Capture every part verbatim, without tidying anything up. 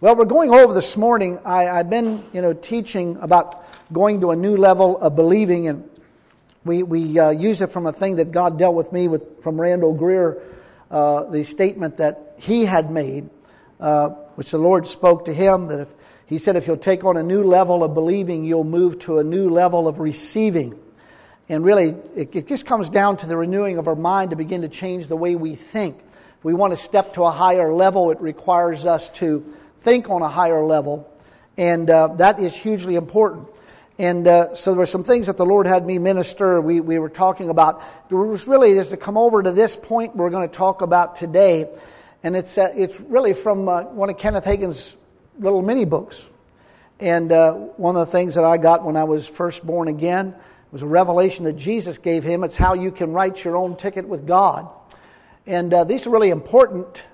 Well, we're going over this morning. I, I've been, you know, teaching about going to a new level of believing, and we we uh, use it from a thing that God dealt with me with from Randall Greer, uh, the statement that he had made, uh, which the Lord spoke to him, that if he said, if you'll take on a new level of believing, you'll move to a new level of receiving. And really, it, it just comes down to the renewing of our mind to begin to change the way we think. If we want to step to a higher level, it requires us to think on a higher level, and uh, that is hugely important. And uh, so there were some things that the Lord had me minister. We we were talking about. It was really is to come over to this point we're going to talk about today, and it's uh, it's really from uh, one of Kenneth Hagin's little mini books. And uh, one of the things that I got when I was first born again was a revelation that Jesus gave him. It's how you can write your own ticket with God, and uh, these are really important.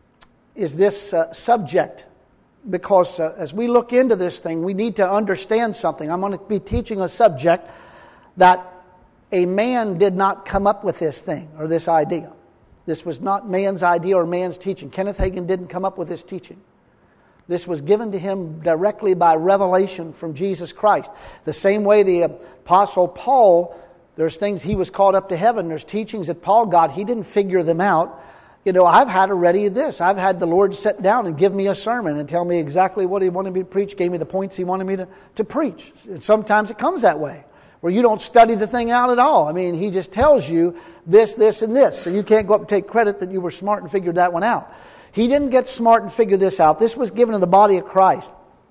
Is this uh, subject? Because uh, as we look into this thing, we need to understand something. I'm going to be teaching a subject that a man did not come up with this thing or this idea. This was not man's idea or man's teaching. Kenneth Hagin didn't come up with this teaching. This was given to him directly by revelation from Jesus Christ. The same way the Apostle Paul, there's things he was caught up to heaven. There's teachings that Paul got. He didn't figure them out. You know, I've had already this. I've had the Lord sit down and give me a sermon and tell me exactly what He wanted me to preach, gave me the points He wanted me to, to preach. And sometimes it comes that way, where you don't study the thing out at all. I mean, He just tells you this, this, and this. So you can't go up and take credit that you were smart and figured that one out. He didn't get smart and figure this out. This was given to the body of Christ.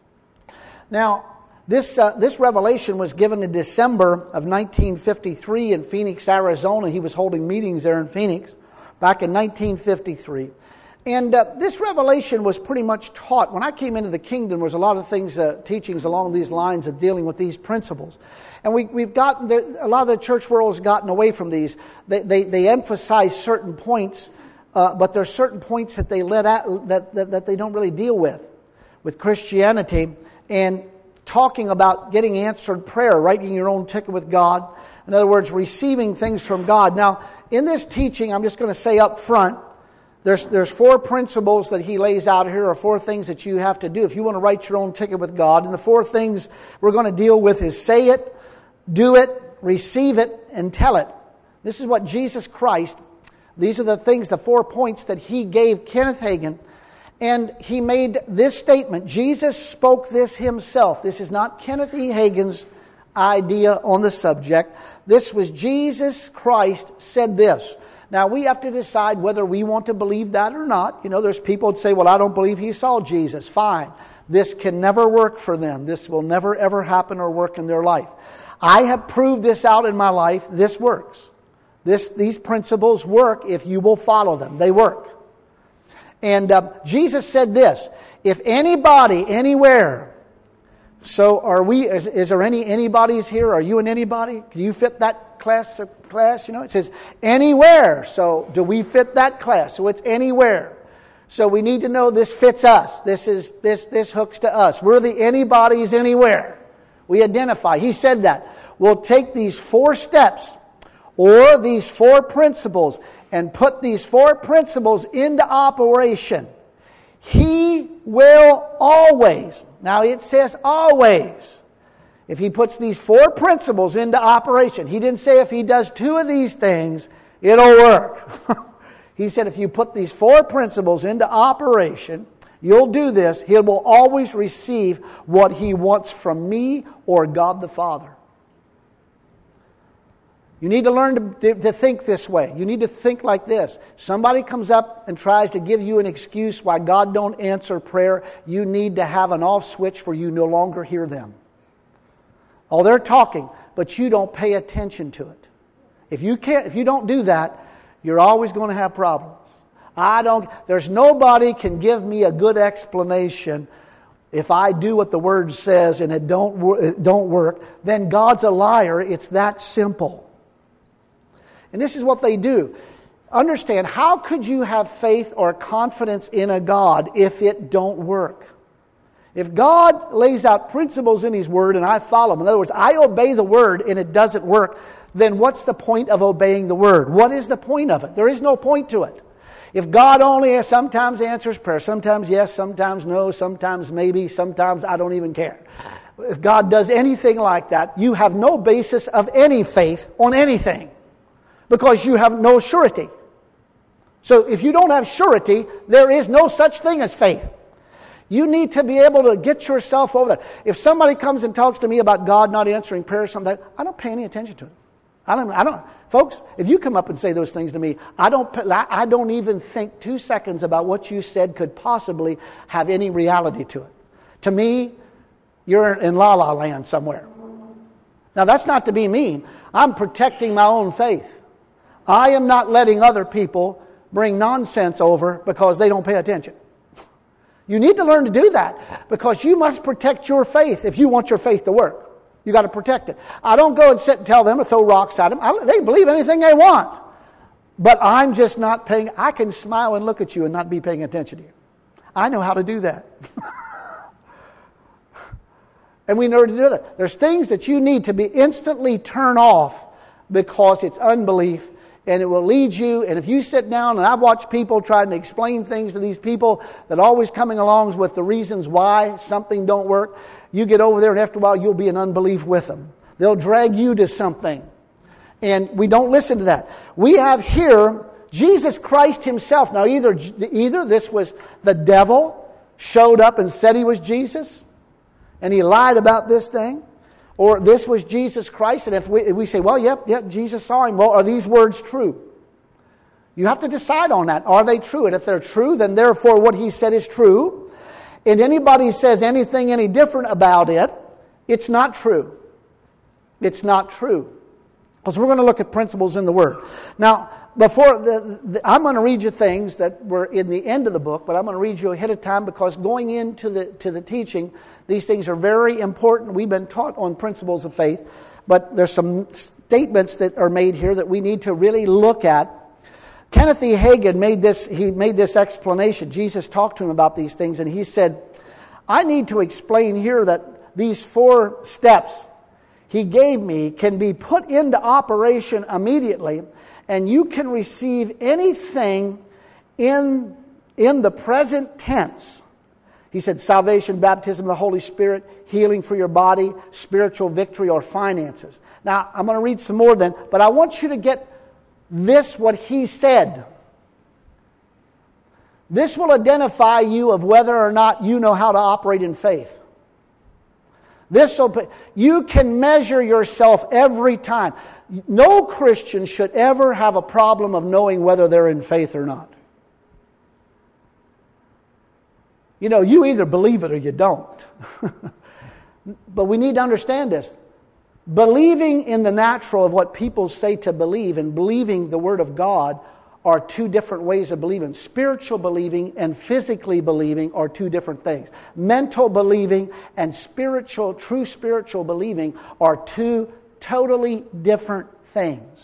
Now, this uh, this revelation was given in December of nineteen fifty-three in Phoenix, Arizona. He was holding meetings there in Phoenix back in nineteen fifty-three. And uh, this revelation was pretty much taught. When I came into the kingdom, there was a lot of things, uh, teachings along these lines of dealing with these principles. And we, we've gotten, the, a lot of the church world has gotten away from these. They, they, they emphasize certain points, uh, but there are certain points that they let out, that, that, that they don't really deal with, with Christianity. And talking about getting answered prayer, writing your own ticket with God. In other words, receiving things from God. Now, in this teaching, I'm just going to say up front, there's there's four principles that he lays out here, or four things that you have to do if you want to write your own ticket with God. And the four things we're going to deal with is say it, do it, receive it, and tell it. This is what Jesus Christ, these are the things, the four points that He gave Kenneth Hagin. And he made this statement. Jesus spoke this Himself. This is not Kenneth E. Hagin's idea on the subject. This was Jesus Christ said this. Now we have to decide whether we want to believe that or not. You know, there's people that say, well, I don't believe He saw Jesus. Fine. This can never work for them. This will never ever happen or work in their life. I have proved this out in my life. This works. This, these principles work if you will follow them. They work. And uh, Jesus said this, if anybody, anywhere, so are we, is, is there any anybodies here? Are you an anybody? Do you fit that class? class? You know, it says anywhere. So do we fit that class? So it's anywhere. So we need to know this fits us. This is this this hooks to us. We're the anybody's anywhere. We identify. He said that. We'll take these four steps or these four principles and put these four principles into operation. He will always, now it says always, if He puts these four principles into operation. He didn't say if He does two of these things, it'll work. He said if you put these four principles into operation, you'll do this, He will always receive what He wants from me or God the Father. You need to learn to, to think this way. You need to think like this. Somebody comes up and tries to give you an excuse why God don't answer prayer. You need to have an off switch where you no longer hear them. Oh, they're talking, but you don't pay attention to it. If you can't, if you don't do that, you're always going to have problems. I don't. There's nobody can give me a good explanation. If I do what the Word says and it don't it don't work, then God's a liar. It's that simple. And this is what they do. Understand, how could you have faith or confidence in a God if it don't work? If God lays out principles in His Word and I follow them, in other words, I obey the Word and it doesn't work, then what's the point of obeying the Word? What is the point of it? There is no point to it. If God only sometimes answers prayer, sometimes yes, sometimes no, sometimes maybe, sometimes I don't even care. If God does anything like that, you have no basis of any faith on anything because you have no surety. So if you don't have surety, there is no such thing as faith. You need to be able to get yourself over that. If somebody comes and talks to me about God not answering prayer or something, I don't pay any attention to it. I don't, I don't, folks, if you come up and say those things to me, I don't, I don't even think two seconds about what you said could possibly have any reality to it. To me, you're in la la land somewhere. Now that's not to be mean. I'm protecting my own faith. I am not letting other people bring nonsense over because they don't pay attention. You need to learn to do that because you must protect your faith if you want your faith to work. You got to protect it. I don't go and sit and tell them to throw rocks at them. I, they believe anything they want. But I'm just not paying. I can smile and look at you and not be paying attention to you. I know how to do that. And we know to do that. There's things that you need to be instantly turn off because it's unbelief. And it will lead you, and if you sit down, and I've watched people trying to explain things to these people that are always coming along with the reasons why something don't work, you get over there and after a while you'll be in unbelief with them. They'll drag you to something. And we don't listen to that. We have here Jesus Christ himself. Now either, either this was the devil showed up and said he was Jesus, and he lied about this thing, or this was Jesus Christ, and if we, if we say, well, yep, yep, Jesus saw him, well, are these words true? You have to decide on that. Are they true? And if they're true, then therefore what he said is true. And anybody says anything any different about it, it's not true. It's not true. Because we're going to look at principles in the Word. Now, before the, the, I'm going to read you things that were in the end of the book, but I'm going to read you ahead of time because going into the to the teaching, these things are very important. We've been taught on principles of faith, but there's some statements that are made here that we need to really look at. Kenneth E. Hagin made this. He made this explanation. Jesus talked to him about these things, and he said, "I need to explain here that these four steps he gave me can be put into operation immediately, and you can receive anything in, in the present tense." He said salvation, baptism of the Holy Spirit, healing for your body, spiritual victory, or finances. Now, I'm going to read some more then, but I want you to get this, what he said. This will identify you of whether or not you know how to operate in faith. This will, you can measure yourself every time. No Christian should ever have a problem of knowing whether they're in faith or not. You know, you either believe it or you don't. But we need to understand this. Believing in the natural of what people say to believe and believing the Word of God are two different ways of believing. Spiritual believing and physically believing are two different things. Mental believing and spiritual, true spiritual believing are two totally different things.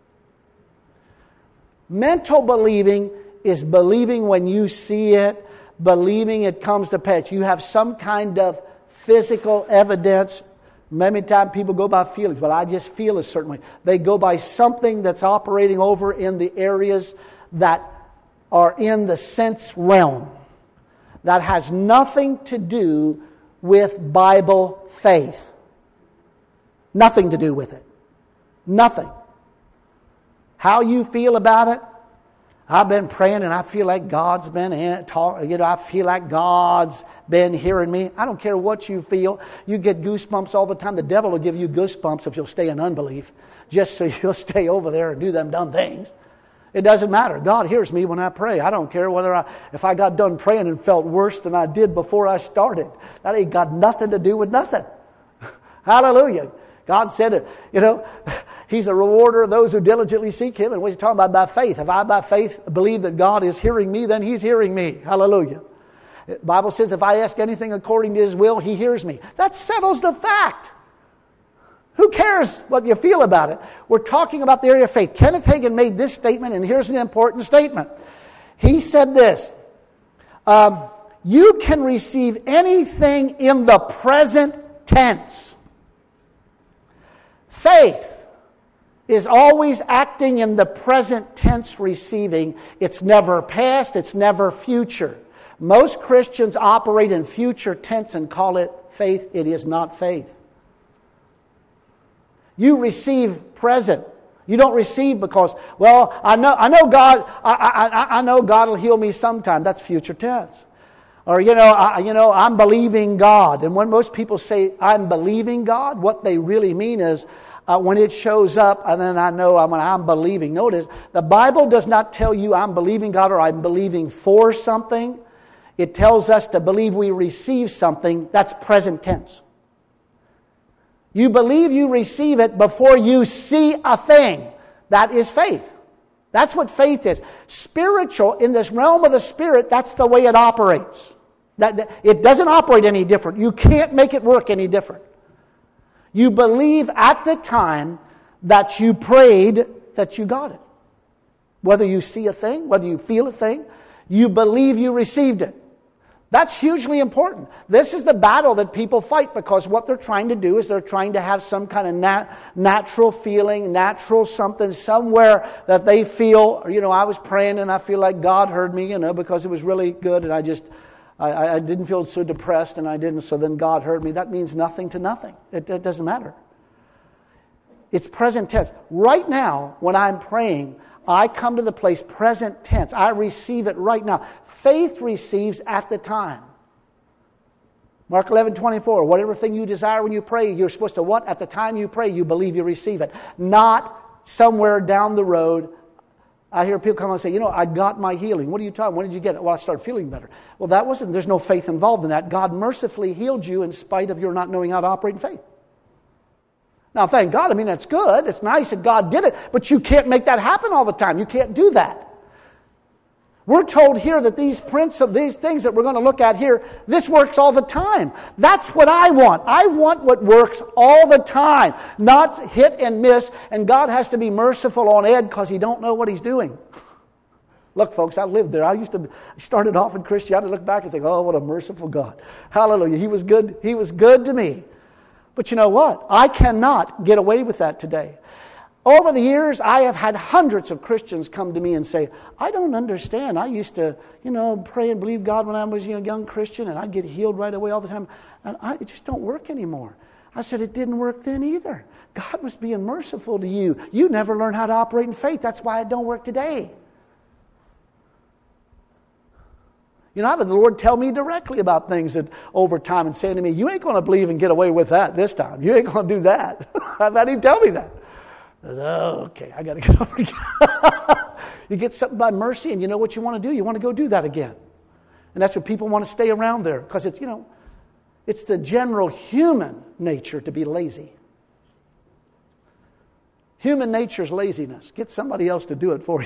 Mental believing is believing when you see it, believing it comes to pass. You have some kind of physical evidence. Many times people go by feelings, but I just feel a certain way. They go by something that's operating over in the areas that are in the sense realm. That has nothing to do with Bible faith. Nothing to do with it. Nothing. How you feel about it, I've been praying and I feel like God's been in, talk, you know, I feel like God's been hearing me. I don't care what you feel. You get goosebumps all the time. The devil will give you goosebumps if you'll stay in unbelief, just so you'll stay over there and do them dumb things. It doesn't matter. God hears me when I pray. I don't care whether I, if I got done praying and felt worse than I did before I started. That ain't got nothing to do with nothing. Hallelujah. God said it, you know, He's a rewarder of those who diligently seek Him. And what He's talking about by faith. If I by faith believe that God is hearing me, then He's hearing me. Hallelujah. The Bible says if I ask anything according to His will, He hears me. That settles the fact. Who cares what you feel about it? We're talking about the area of faith. Kenneth Hagin made this statement, and here's an important statement. He said this, um, you can receive anything in the present tense. Faith is always acting in the present tense receiving. It's never past, it's never future. Most Christians operate in future tense and call it faith. It is not faith. You receive present. You don't receive because, well, I know, I know God. I, I, I know God will heal me sometime. That's future tense. Or you know, I, you know, I'm believing God. And when most people say I'm believing God, what they really mean is uh, when it shows up, and then I know I'm, I'm believing. Notice the Bible does not tell you I'm believing God or I'm believing for something. It tells us to believe we receive something. That's present tense. You believe you receive it before you see a thing. That is faith. That's what faith is. Spiritual, in this realm of the Spirit, that's the way it operates. That, that it doesn't operate any different. You can't make it work any different. You believe at the time that you prayed that you got it. Whether you see a thing, whether you feel a thing, you believe you received it. That's hugely important. This is the battle that people fight because what they're trying to do is they're trying to have some kind of nat- natural feeling, natural something, somewhere that they feel, you know, I was praying and I feel like God heard me, you know, because it was really good and I just, I, I didn't feel so depressed and I didn't, so then God heard me. That means nothing to nothing. It, it doesn't matter. It's present tense. Right now, when I'm praying, I come to the place present tense. I receive it right now. Faith receives at the time. Mark eleven twenty-four. Whatever thing you desire when you pray, you're supposed to what? At the time you pray, you believe you receive it. Not somewhere down the road. I hear people come and say, you know, I got my healing. What are you talking? When did you get it? Well, I started feeling better. Well, that wasn't, there's no faith involved in that. God mercifully healed you in spite of your not knowing how to operate in faith. Now, thank God, I mean, that's good. It's nice that God did it, but you can't make that happen all the time. You can't do that. We're told here that these principles, these things that we're going to look at here, this works all the time. That's what I want. I want what works all the time, not hit and miss, and God has to be merciful on Ed because he don't know what he's doing. Look, folks, I lived there. I used to I started off in Christianity, look back and think, oh, what a merciful God. Hallelujah. He was good. He was good to me. But you know what? I cannot get away with that today. Over the years, I have had hundreds of Christians come to me and say, I don't understand. I used to, you know, pray and believe God when I was a young Christian, and I'd get healed right away all the time. And I, it just don't work anymore. I said, it didn't work then either. God was being merciful to you. You never learned how to operate in faith. That's why it don't work today. You know, I've had the Lord tell me directly about things that over time and saying to me, you ain't going to believe and get away with that this time. You ain't going to do that. I've had him tell me that. I said, oh, okay, I got to get over again. You get something by mercy and you know what you want to do. You want to go do that again. And that's what people want to stay around there because it's, you know, it's the general human nature to be lazy. Human nature is laziness. Get somebody else to do it for you.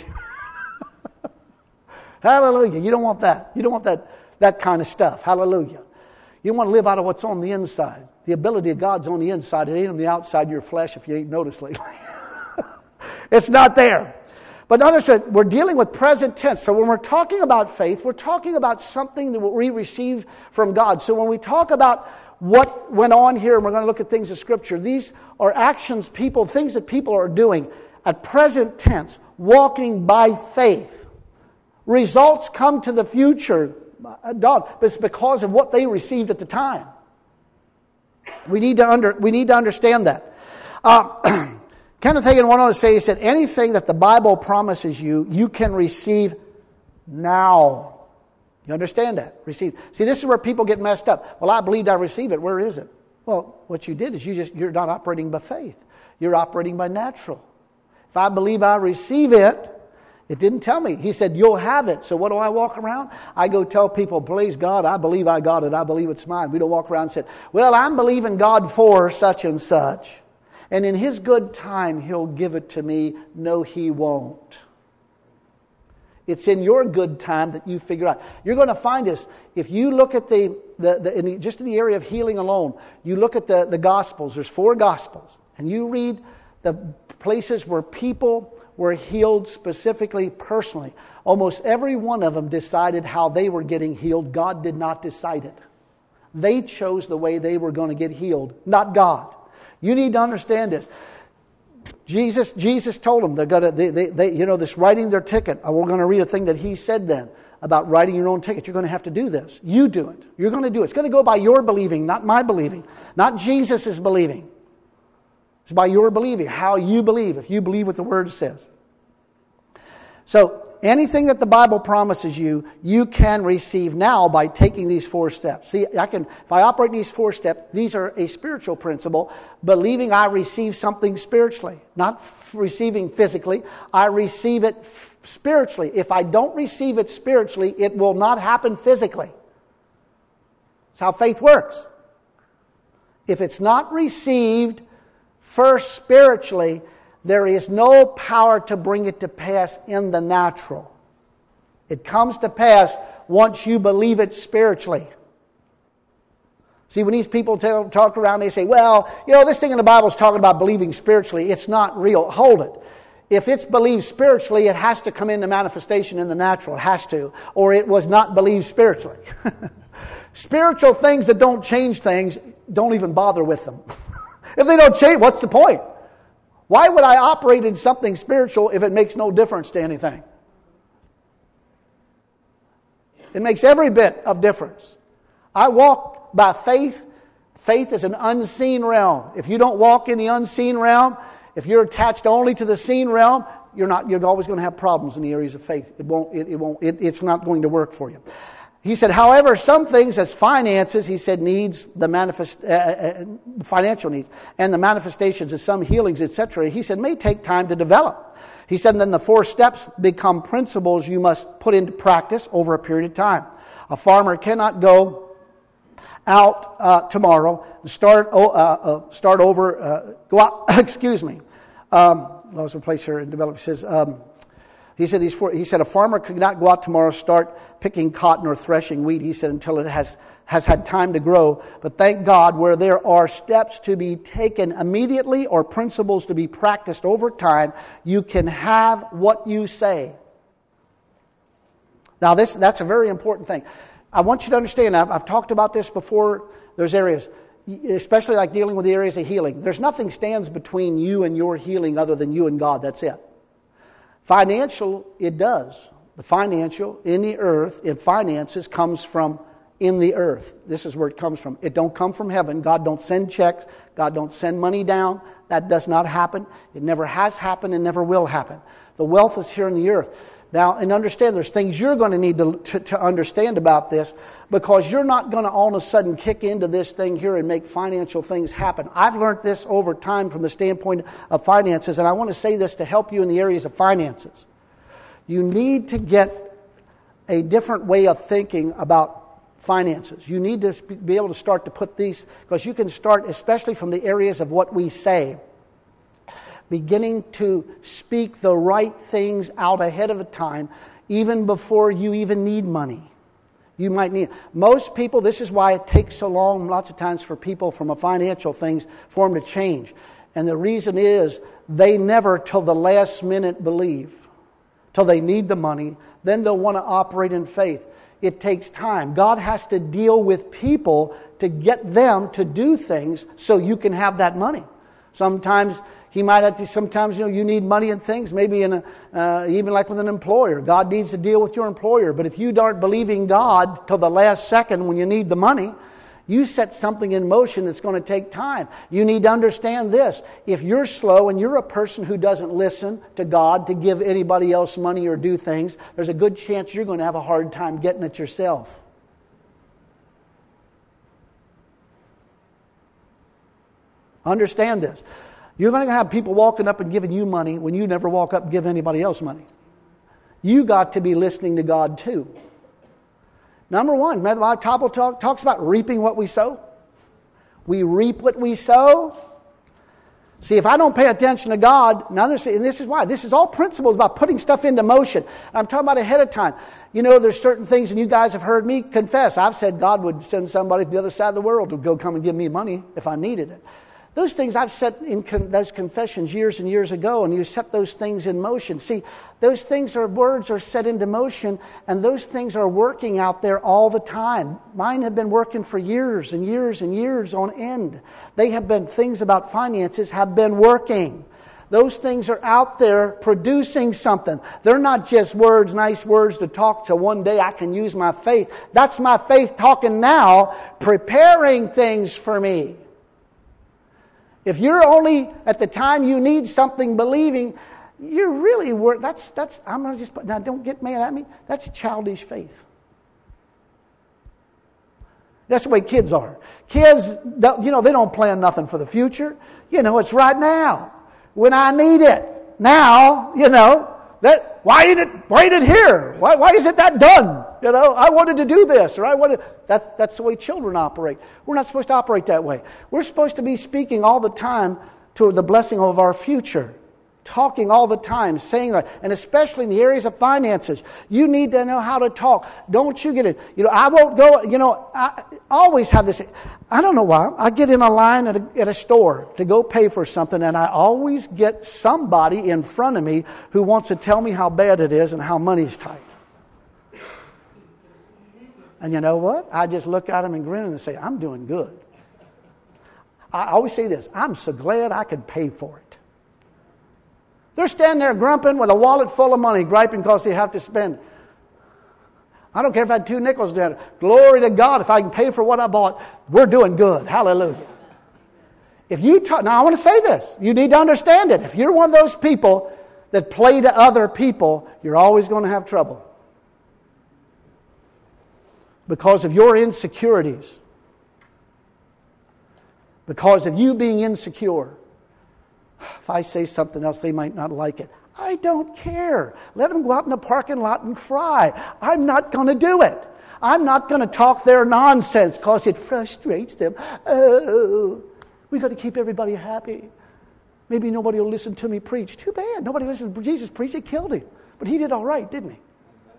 Hallelujah. You don't want that. You don't want that, that kind of stuff. Hallelujah. You want to live out of what's on the inside. The ability of God's on the inside. It ain't on the outside of your flesh if you ain't noticed lately. It's not there. But understand, we're dealing with present tense. So when we're talking about faith, we're talking about something that we receive from God. So when we talk about what went on here, and we're going to look at things in Scripture, these are actions, people, things that people are doing at present tense, walking by faith. Results come to the future, but it's because of what they received at the time. We need to under we need to understand that. Uh, Kenneth Hagin went on to say, he said, anything that the Bible promises you, you can receive now. You understand that? Receive. See, this is where people get messed up. Well, I believed I received it. Where is it? Well, what you did is you just you're not operating by faith. You're operating by natural. If I believe I receive it, it didn't tell me. He said, you'll have it. So what do I walk around? I go tell people, praise God, I believe I got it. I believe it's mine. We don't walk around and say, well, I'm believing God for such and such. And in His good time, He'll give it to me. No, He won't. It's in your good time that you figure out. You're going to find this. If you look at the, the, the, in the just in the area of healing alone, you look at the, the Gospels. There's four Gospels. And you read the places where people were healed specifically, personally. Almost every one of them decided how they were getting healed. God did not decide it. They chose the way they were going to get healed, not God. You need to understand this. Jesus, Jesus told them they're gonna, they, they, they, you know, this writing their ticket. We're going to read a thing that he said then about writing your own ticket. You're going to have to do this. You do it. You're going to do it. It's going to go by your believing, not my believing, not Jesus's believing. It's by your believing, how you believe. If you believe what the Word says. So anything that the Bible promises you, you can receive now by taking these four steps. See, I can, if I operate these four steps, these are a spiritual principle, believing I receive something spiritually, not f- receiving physically. I receive it f- spiritually. If I don't receive it spiritually, it will not happen physically. That's how faith works. If it's not received first spiritually, there is no power to bring it to pass in the natural. It comes to pass once you believe it spiritually. See, when these people tell, talk around, they say, well, you know, this thing in the Bible is talking about believing spiritually. It's not real. Hold it. If it's believed spiritually, it has to come into manifestation in the natural. It has to. Or it was not believed spiritually. Spiritual things that don't change things, don't even bother with them. If they don't change, what's the point? Why would I operate in something spiritual if it makes no difference to anything? It makes every bit of difference. I walk by faith. Faith is an unseen realm. If you don't walk in the unseen realm, if you're attached only to the seen realm, you're not. You're always going to have problems in the areas of faith. It won't. It, it won't. It, it's not going to work for you. He said, however, some things as finances, he said, needs the manifest uh, uh, financial needs and the manifestations of some healings, et cetera. He said, may take time to develop. He said, then the four steps become principles you must put into practice over a period of time. A farmer cannot go out uh, tomorrow and start uh, uh, start over. Uh, go out. Excuse me. Um, I was in place here and develop. He says. Um, He said, he's for, he said, a farmer could not go out tomorrow, start picking cotton or threshing wheat, he said, until it has, has had time to grow. But thank God, where there are steps to be taken immediately or principles to be practiced over time, you can have what you say. Now, this that's a very important thing. I want you to understand, I've, I've talked about this before, there's areas, especially like dealing with the areas of healing. There's nothing stands between you and your healing other than you and God, that's it. Financial, it does. The financial in the earth, in finances, comes from in the earth. This is where it comes from. It don't come from heaven. God don't send checks. God don't send money down. That does not happen. It never has happened and never will happen. The wealth is here in the earth. Now, and understand, there's things you're going to need to, to, to understand about this, because you're not going to all of a sudden kick into this thing here and make financial things happen. I've learned this over time from the standpoint of finances, and I want to say this to help you in the areas of finances. You need to get a different way of thinking about finances. You need to be able to start to put these, because you can start, especially from the areas of what we say, beginning to speak the right things out ahead of a time, even before you even need money. You might need, most people, this is why it takes so long lots of times for people from a financial things for them to change. And the reason is they never till the last minute believe, till they need the money, then they'll want to operate in faith. It takes time. God has to deal with people to get them to do things so you can have that money. Sometimes He might have to, sometimes, you know, you need money and things, maybe in a, uh, even like with an employer. God needs to deal with your employer. But if you aren't believing God till the last second when you need the money, you set something in motion that's going to take time. You need to understand this. If you're slow and you're a person who doesn't listen to God to give anybody else money or do things, there's a good chance you're going to have a hard time getting it yourself. Understand this. You're going to have people walking up and giving you money when you never walk up and give anybody else money. You got to be listening to God too. Number one, the Bible talk, talks about reaping what we sow. We reap what we sow. See, if I don't pay attention to God, now there's, and this is why, this is all principles about putting stuff into motion. I'm talking about ahead of time. You know, there's certain things, and you guys have heard me confess. I've said God would send somebody to the other side of the world to go come and give me money if I needed it. Those things I've set in con- those confessions years and years ago, and you set those things in motion. See, those things are words are set into motion, and those things are working out there all the time. Mine have been working for years and years and years on end. They have been, things about finances have been working. Those things are out there producing something. They're not just words, nice words to talk to one day I can use my faith. That's my faith talking now, preparing things for me. If you're only at the time you need something believing, you're really work. That's that's. I'm gonna just now. Don't get mad at me. That's childish faith. That's the way kids are. Kids, you know, they don't plan nothing for the future. You know, it's right now when I need it. Now, you know, that why ain't it why ain't it here? Why why isn't that done? You know, I wanted to do this, or I wanted. That's that's the way children operate. We're not supposed to operate that way. We're supposed to be speaking all the time to the blessing of our future. Talking all the time, saying that, and especially in the areas of finances, you need to know how to talk. Don't you get it? You know, I won't go. You know, I always have this. I don't know why. I get in a line at a, at a store to go pay for something, and I always get somebody in front of me who wants to tell me how bad it is and how money's tight. And you know what? I just look at them and grin and say, "I'm doing good." I always say this: "I'm so glad I can pay for it." They're standing there grumping with a wallet full of money, griping because they have to spend. I don't care if I had two nickels down. Glory to God, if I can pay for what I bought, we're doing good. Hallelujah. If you talk, now I want to say this. You need to understand it. If you're one of those people that play to other people, you're always going to have trouble. Because of your insecurities. Because of you being insecure. If I say something else, they might not like it. I don't care. Let them go out in the parking lot and cry. I'm not going to do it. I'm not going to talk their nonsense because it frustrates them. Oh, we got to keep everybody happy. Maybe nobody will listen to me preach. Too bad. Nobody listened to Jesus preach. They killed him. But he did all right, didn't he?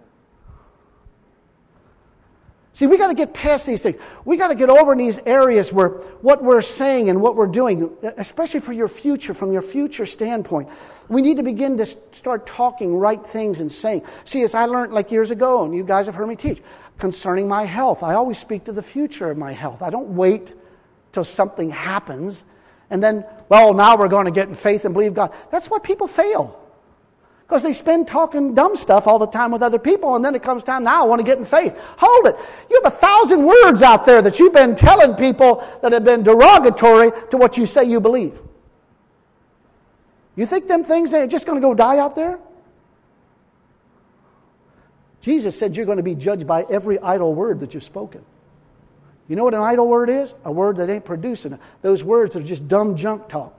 See, we got to get past these things. We got to get over in these areas where what we're saying and what we're doing, especially for your future, from your future standpoint, we need to begin to start talking right things and saying. See, as I learned like years ago, and you guys have heard me teach, concerning my health, I always speak to the future of my health. I don't wait till something happens and then, well, now we're going to get in faith and believe God. That's why people fail. Because they spend talking dumb stuff all the time with other people, and then it comes time, now I want to get in faith. Hold it. You have a thousand words out there that you've been telling people that have been derogatory to what you say you believe. You think them things are just going to go die out there? Jesus said you're going to be judged by every idle word that you've spoken. You know what an idle word is? A word that ain't producing. Those words are just dumb junk talked.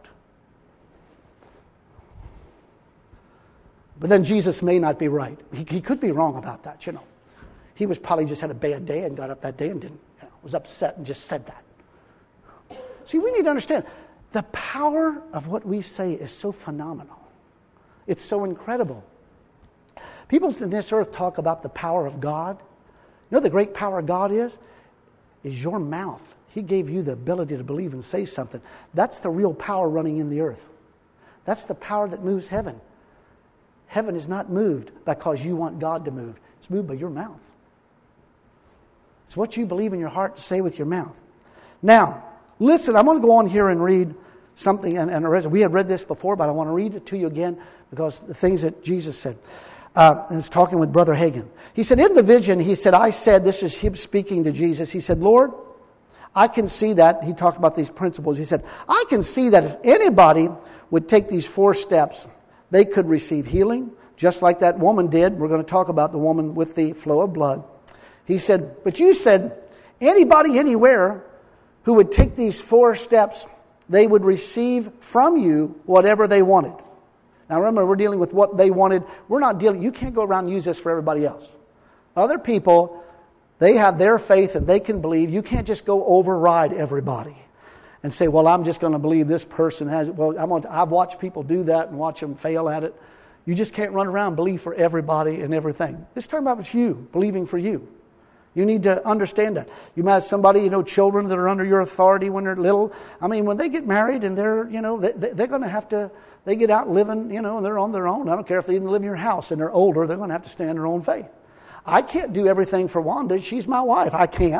But then Jesus may not be right. He, he could be wrong about that, you know. He was probably just had a bad day and got up that day and didn't, you know, was upset and just said that. See, we need to understand the power of what we say is so phenomenal. It's so incredible. People in this earth talk about the power of God. You know the great power of God is? Is your mouth. He gave you the ability to believe and say something. That's the real power running in the earth. That's the power that moves heaven. Heaven is not moved because you want God to move. It's moved by your mouth. It's what you believe in your heart to say with your mouth. Now, listen, I'm going to go on here and read something. And, and we had read this before, but I want to read it to you again because the things that Jesus said. Uh, and it's talking with Brother Hagin. He said, in the vision, he said, I said, this is him speaking to Jesus. He said, Lord, I can see that. He talked about these principles. He said, I can see that if anybody would take these four steps, they could receive healing, just like that woman did. We're going to talk about the woman with the flow of blood. He said, but you said, anybody, anywhere, who would take these four steps, they would receive from you whatever they wanted. Now remember, we're dealing with what they wanted. We're not dealing, you can't go around and use this for everybody else. Other people, they have their faith and they can believe. You can't just go override everybody and say, well, I'm just going to believe this person has it. Well, I'm going to, I've watched people do that and watch them fail at it. You just can't run around and believe for everybody and everything. This talking about it's you, believing for you. You need to understand that. You might have somebody, you know, children that are under your authority when they're little. I mean, when they get married and they're, you know, they, they're going to have to, they get out living, you know, and they're on their own. I don't care if they even live in your house and they're older, they're going to have to stand their own faith. I can't do everything for Wanda. She's my wife. I can't.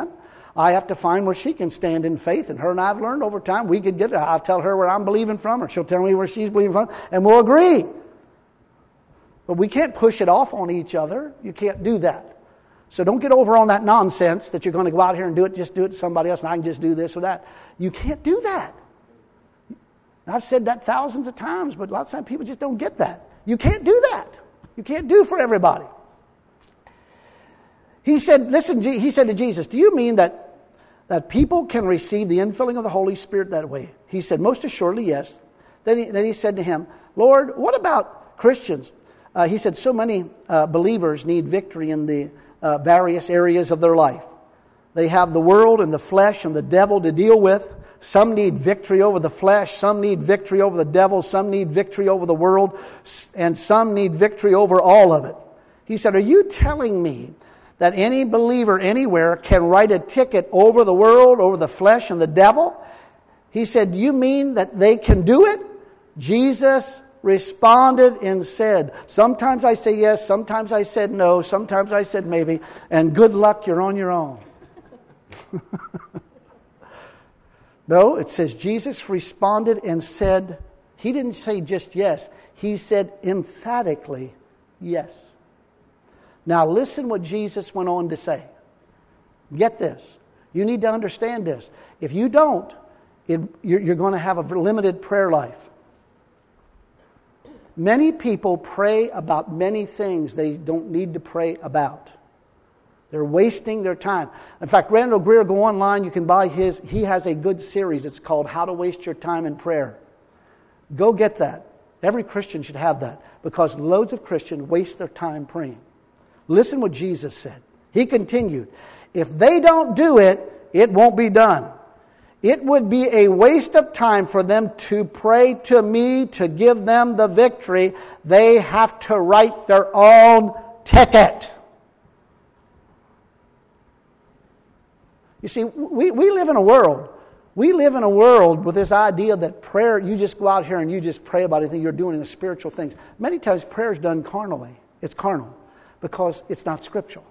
I have to find where she can stand in faith, and her and I have learned over time we could get it. I'll tell her where I'm believing from, or she'll tell me where she's believing from, and we'll agree. But we can't push it off on each other. You can't do that. So don't get over on that nonsense that you're going to go out here and do it, just do it to somebody else, and I can just do this or that. You can't do that. I've said that thousands of times, but lots of times people just don't get that. You can't do that. You can't do for everybody. He said, listen, he said to Jesus, do you mean that, that people can receive the infilling of the Holy Spirit that way? He said, most assuredly, yes. Then he, then he said to him, Lord, what about Christians? Uh, he said, so many uh, believers need victory in the uh, various areas of their life. They have the world and the flesh and the devil to deal with. Some need victory over the flesh. Some need victory over the devil. Some need victory over the world. And some need victory over all of it. He said, are you telling me that any believer anywhere can write a ticket over the world, over the flesh and the devil? He said, you mean that they can do it? Jesus responded and said, sometimes I say yes, sometimes I said no, sometimes I said maybe, and good luck, you're on your own. No, it says Jesus responded and said, he didn't say just yes, he said emphatically yes. Now listen what Jesus went on to say. Get this. You need to understand this. If you don't, it, you're, you're going to have a limited prayer life. Many people pray about many things they don't need to pray about. They're wasting their time. In fact, Randall Greer, go online, you can buy his, he has a good series. It's called How to Waste Your Time in Prayer. Go get that. Every Christian should have that, because loads of Christians waste their time praying. Listen what Jesus said. He continued, if they don't do it, it won't be done. It would be a waste of time for them to pray to me to give them the victory. They have to write their own ticket. You see, we, we live in a world, we live in a world with this idea that prayer, you just go out here and you just pray about anything you're doing in the spiritual things. Many times prayer is done carnally. It's carnal because it's not scriptural.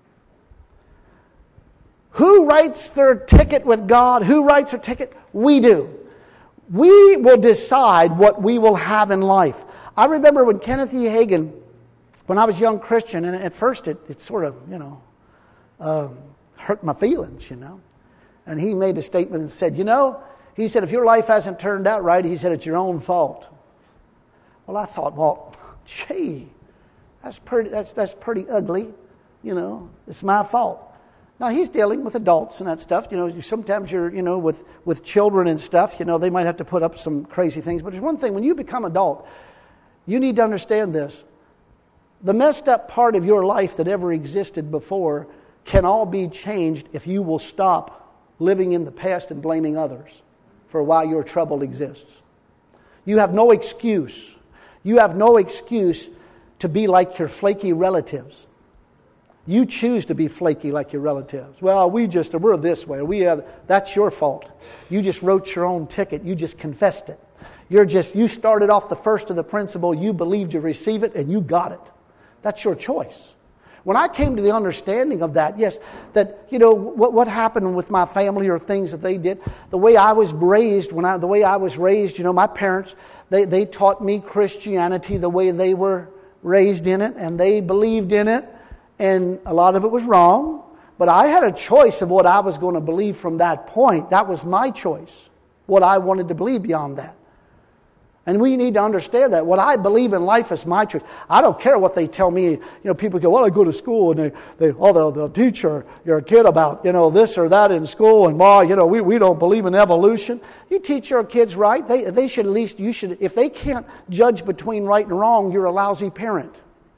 Who writes their ticket with God? Who writes their ticket? We do. We will decide what we will have in life. I remember when Kenneth E. Hagin, when I was a young Christian, and at first it, it sort of, you know, um, hurt my feelings, you know. And he made a statement and said, you know, he said, if your life hasn't turned out right, he said, it's your own fault. Well, I thought, well, gee, that's pretty, that's, that's pretty ugly, you know, it's my fault. Now, he's dealing with adults and that stuff. You know, sometimes you're, you know, with, with children and stuff, you know, they might have to put up some crazy things. But there's one thing, when you become adult, you need to understand this. The messed up part of your life that ever existed before can all be changed if you will stop living in the past and blaming others for why your trouble exists. You have no excuse. You have no excuse to be like your flaky relatives. You choose to be flaky like your relatives. Well, we just, we're this way. We have, that's your fault. You just wrote your own ticket. You just confessed it. You're just, you started off the first of the principle. You believed you receive it and you got it. That's your choice. When I came to the understanding of that, yes, that, you know, what, what happened with my family or things that they did, the way I was raised, when I, the way I was raised, you know, my parents, they, they taught me Christianity the way they were raised in it, and they believed in it, and a lot of it was wrong, but I had a choice of what I was going to believe from that point. That was my choice, what I wanted to believe beyond that. And we need to understand that. What I believe in life is my truth. I don't care what they tell me. You know, people go, well, I go to school and they, they oh, they'll, they'll teach your, your kid about, you know, this or that in school. And, well, you know, we, we don't believe in evolution. You teach your kids right. They, they should at least, you should, if they can't judge between right and wrong, you're a lousy parent.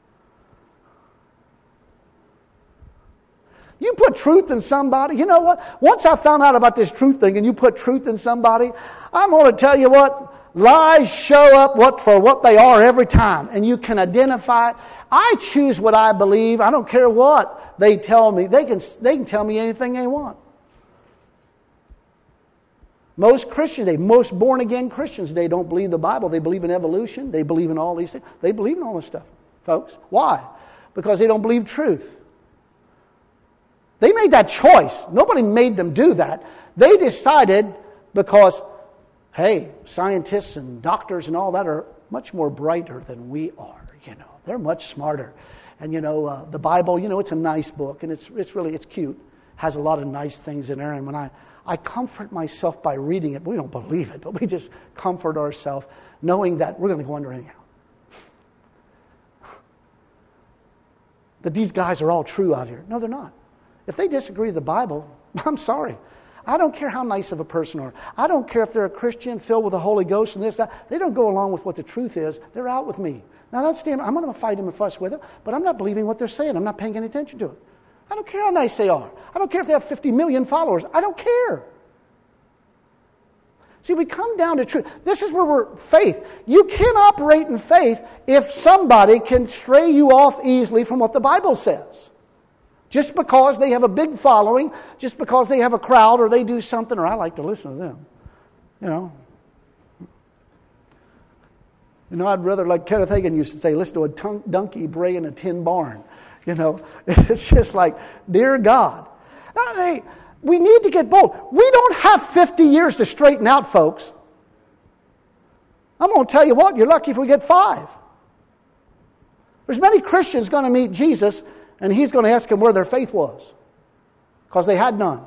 You put truth in somebody. You know what? Once I found out about this truth thing and you put truth in somebody, I'm going to tell you what, lies show up what for what they are every time, and you can identify it. I choose what I believe. I don't care what they tell me. They can they can tell me anything they want. Most Christians, they most born again Christians, they don't believe the Bible. They believe in evolution. They believe in all these things. They believe in all this stuff, folks. Why? Because they don't believe truth. They made that choice. Nobody made them do that. They decided because, hey, scientists and doctors and all that are much more brighter than we are. You know, they're much smarter. And you know, uh, the Bible, you know, it's a nice book, and it's it's really it's cute. Has a lot of nice things in there. And when I I comfort myself by reading it, we don't believe it, but we just comfort ourselves knowing that we're going to go under anyhow. That these guys are all true out here. No, they're not. If they disagree with the Bible, I'm sorry. I don't care how nice of a person they are. I don't care if they're a Christian filled with the Holy Ghost and this, that. They don't go along with what the truth is. They're out with me. Now, that's stand, I'm going to fight them and fuss with them, but I'm not believing what they're saying. I'm not paying any attention to it. I don't care how nice they are. I don't care if they have fifty million followers. I don't care. See, we come down to truth. This is where we're faith. You can't operate in faith if somebody can stray you off easily from what the Bible says. Just because they have a big following, just because they have a crowd or they do something, or I like to listen to them. You know. You know, I'd rather, like Kenneth Hagin used to say, listen to a tunk, donkey bray in a tin barn. You know, it's just like, dear God. Now, hey, we need to get bold. We don't have fifty years to straighten out, folks. I'm going to tell you what, you're lucky if we get five. There's many Christians going to meet Jesus, and he's going to ask them where their faith was, because they had none.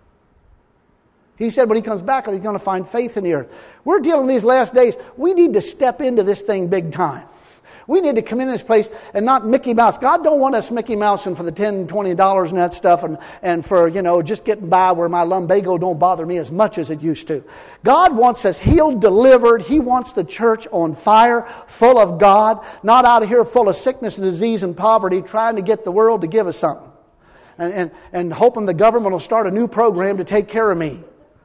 He said when he comes back, he's going to find faith in the earth. We're dealing with these last days. We need to step into this thing big time. We need to come in this place and not Mickey Mouse. God don't want us Mickey Mousing for the ten dollars, twenty dollars and that stuff and, and for, you know, just getting by where my lumbago don't bother me as much as it used to. God wants us healed, delivered. He wants the church on fire, full of God, not out of here full of sickness and disease and poverty, trying to get the world to give us something. And, and, and hoping the government will start a new program to take care of me.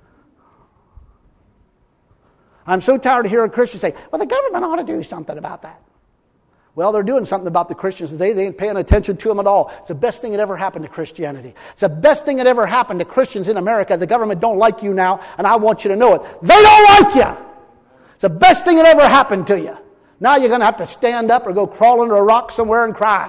I'm so tired of hearing Christians say, well, the government ought to do something about that. Well, they're doing something about the Christians today. They ain't paying attention to them at all. It's the best thing that ever happened to Christianity. It's the best thing that ever happened to Christians in America. The government don't like you now, and I want you to know it. They don't like you. It's the best thing that ever happened to you. Now you're going to have to stand up or go crawl under a rock somewhere and cry.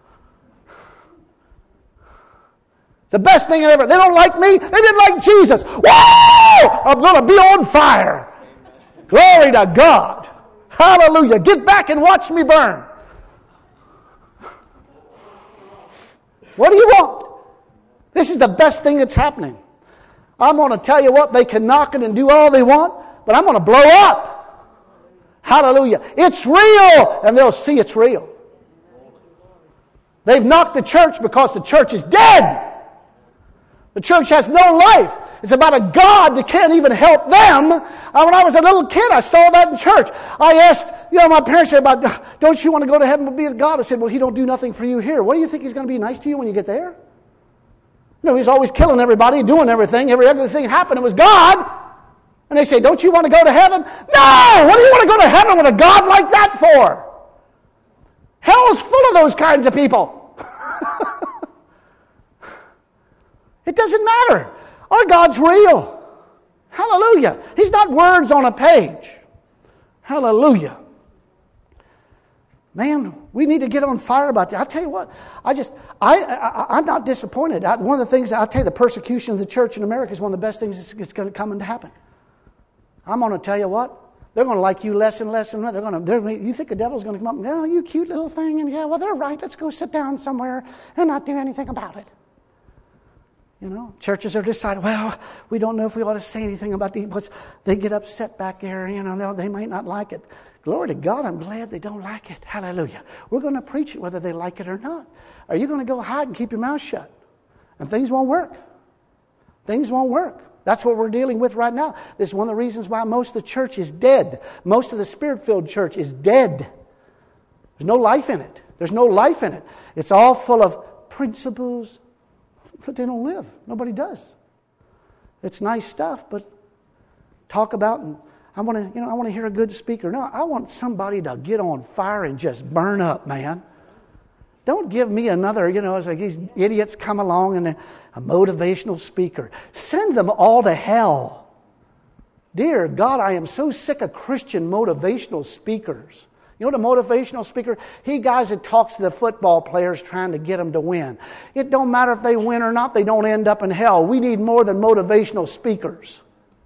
It's the best thing that ever. They don't like me. They didn't like Jesus. Woo! I'm going to be on fire. Glory to God. Hallelujah. Get back and watch me burn. What do you want? This is the best thing that's happening. I'm going to tell you what, they can knock it and do all they want, but I'm going to blow up. Hallelujah. It's real, and they'll see it's real. They've knocked the church because the church is dead. The church has no life. It's about a God that can't even help them. Uh, when I was a little kid, I saw that in church. I asked, you know, my parents said about, don't you want to go to heaven and be with God? I said, well, he don't do nothing for you here. What do you think he's going to be nice to you when you get there? You know, he's always killing everybody, doing everything. Every ugly thing happened. It was God. And they say, don't you want to go to heaven? No! What do you want to go to heaven with a God like that for? Hell is full of those kinds of people. It doesn't matter. Our God's real. Hallelujah. He's not words on a page. Hallelujah. Man, we need to get on fire about that. I'll tell you what, I just, I, I, I'm not disappointed. I, one of the things, I'll tell you, the persecution of the church in America is one of the best things that's going to come to happen. I'm going to tell you what, they're going to like you less and less and less. They're going to, they're, you think the devil's going to come up and, oh, you cute little thing, and yeah, well, they're right. Let's go sit down somewhere and not do anything about it. You know, churches are deciding, well, we don't know if we ought to say anything about the, what's, they get upset back there, you know, they might not like it. Glory to God, I'm glad they don't like it. Hallelujah. We're going to preach it whether they like it or not. Are you going to go hide and keep your mouth shut? And things won't work. Things won't work. That's what we're dealing with right now. This is one of the reasons why most of the church is dead. Most of the Spirit-filled church is dead. There's no life in it. There's no life in it. It's all full of principles, but they don't live. Nobody does. It's nice stuff, but talk about, and I want to, you know, I want to hear a good speaker. No, I want somebody to get on fire and just burn up, man. Don't give me another, you know, it's like these idiots come along and a, a motivational speaker. Send them all to hell. Dear God, I am so sick of Christian motivational speakers. You know what a motivational speaker? He guys that talks to the football players trying to get them to win. It don't matter if they win or not, they don't end up in hell. We need more than motivational speakers.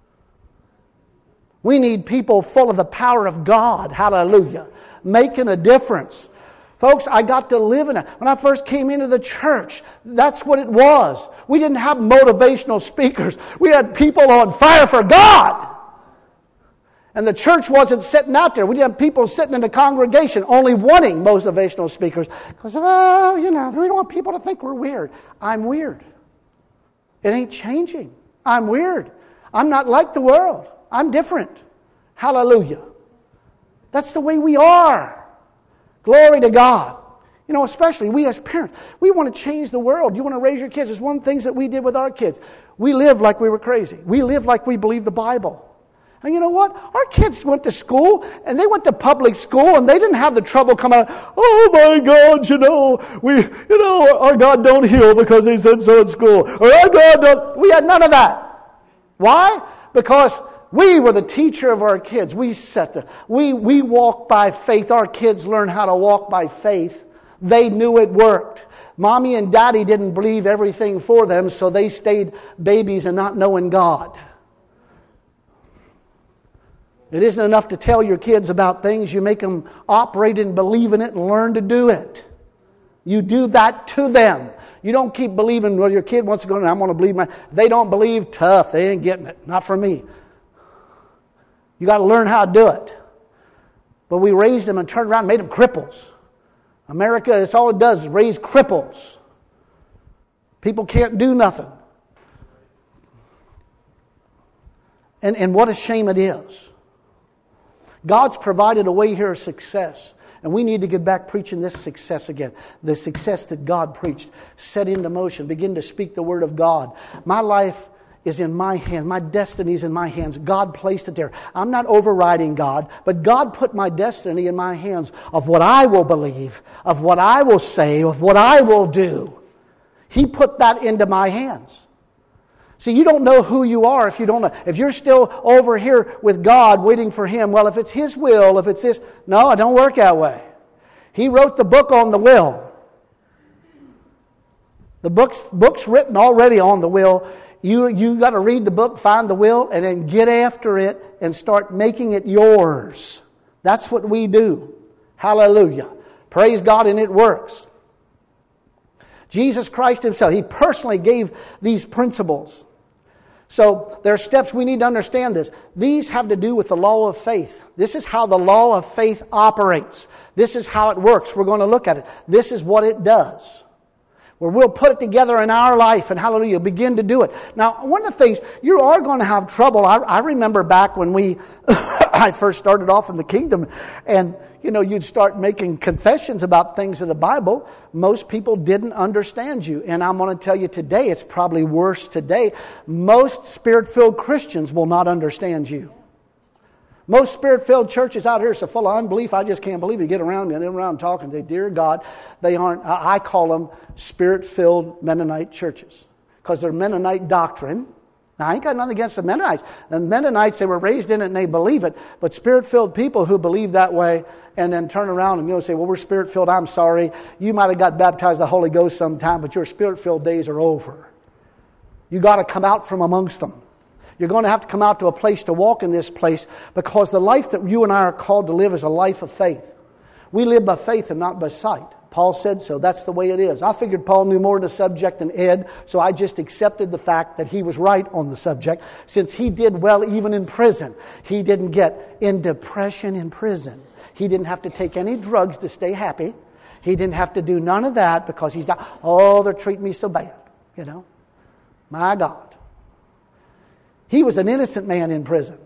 We need people full of the power of God. Hallelujah. Making a difference. Folks, I got to live in it. When I first came into the church, that's what it was. We didn't have motivational speakers. We had people on fire for God. And the church wasn't sitting out there. We didn't have people sitting in the congregation only wanting motivational speakers. Because, oh, you know, we don't want people to think we're weird. I'm weird. It ain't changing. I'm weird. I'm not like the world. I'm different. Hallelujah. That's the way we are. Glory to God. You know, especially we as parents, we want to change the world. You want to raise your kids. It's one of the things that we did with our kids. We lived like we were crazy. We lived like we believed the Bible. And you know what? Our kids went to school, and they went to public school, and they didn't have the trouble coming out, oh my God, you know, we, you know, our God don't heal because He said so at school. Or our God don't. We had none of that. Why? Because we were the teacher of our kids. We set the, we, we walked by faith. Our kids learned how to walk by faith. They knew it worked. Mommy and Daddy didn't believe everything for them, so they stayed babies and not knowing God. It isn't enough to tell your kids about things. You make them operate and believe in it and learn to do it. You do that to them. You don't keep believing, well, your kid wants to go, I'm going to believe my... They don't believe, tough. They ain't getting it. Not for me. You got to learn how to do it. But we raised them and turned around and made them cripples. America, it's all it does is raise cripples. People can't do nothing. And, and what a shame it is. God's provided a way here of success. And we need to get back preaching this success again. The success that God preached. Set into motion. Begin to speak the Word of God. My life is in my hands. My destiny is in my hands. God placed it there. I'm not overriding God, but God put my destiny in my hands of what I will believe, of what I will say, of what I will do. He put that into my hands. See, you don't know who you are if you don't know. If you're still over here with God waiting for Him, well, if it's His will, if it's this, no, it don't work that way. He wrote the book on the will. The book's, book's written already on the will. You, you got to read the book, find the will, and then get after it and start making it yours. That's what we do. Hallelujah. Praise God, and it works. Jesus Christ Himself, He personally gave these principles. So there are steps we need to understand this. These have to do with the law of faith. This is how the law of faith operates. This is how it works. We're going to look at it. This is what it does. Where we'll put it together in our life and hallelujah, begin to do it. Now, one of the things, you are going to have trouble. I, I remember back when we, I first started off in the kingdom and, you know, you'd start making confessions about things in the Bible. Most people didn't understand you. And I'm going to tell you today, it's probably worse today. Most Spirit-filled Christians will not understand you. Most Spirit-filled churches out here are so full of unbelief, I just can't believe it. You get around me and they're around talking. They, dear God, they aren't, I call them Spirit-filled Mennonite churches. Because they're Mennonite doctrine. Now, I ain't got nothing against the Mennonites. The Mennonites, they were raised in it and they believe it. But Spirit-filled people who believe that way and then turn around and you know say, well, we're Spirit-filled, I'm sorry. You might have got baptized the Holy Ghost sometime, but your Spirit-filled days are over. You got to come out from amongst them. You're going to have to come out to a place to walk in this place because the life that you and I are called to live is a life of faith. We live by faith and not by sight. Paul said so. That's the way it is. I figured Paul knew more of the subject than Ed, so I just accepted the fact that he was right on the subject. Since he did well even in prison, he didn't get in depression in prison. He didn't have to take any drugs to stay happy. He didn't have to do none of that because he's not, oh, they're treating me so bad, you know. My God. He was an innocent man in prison.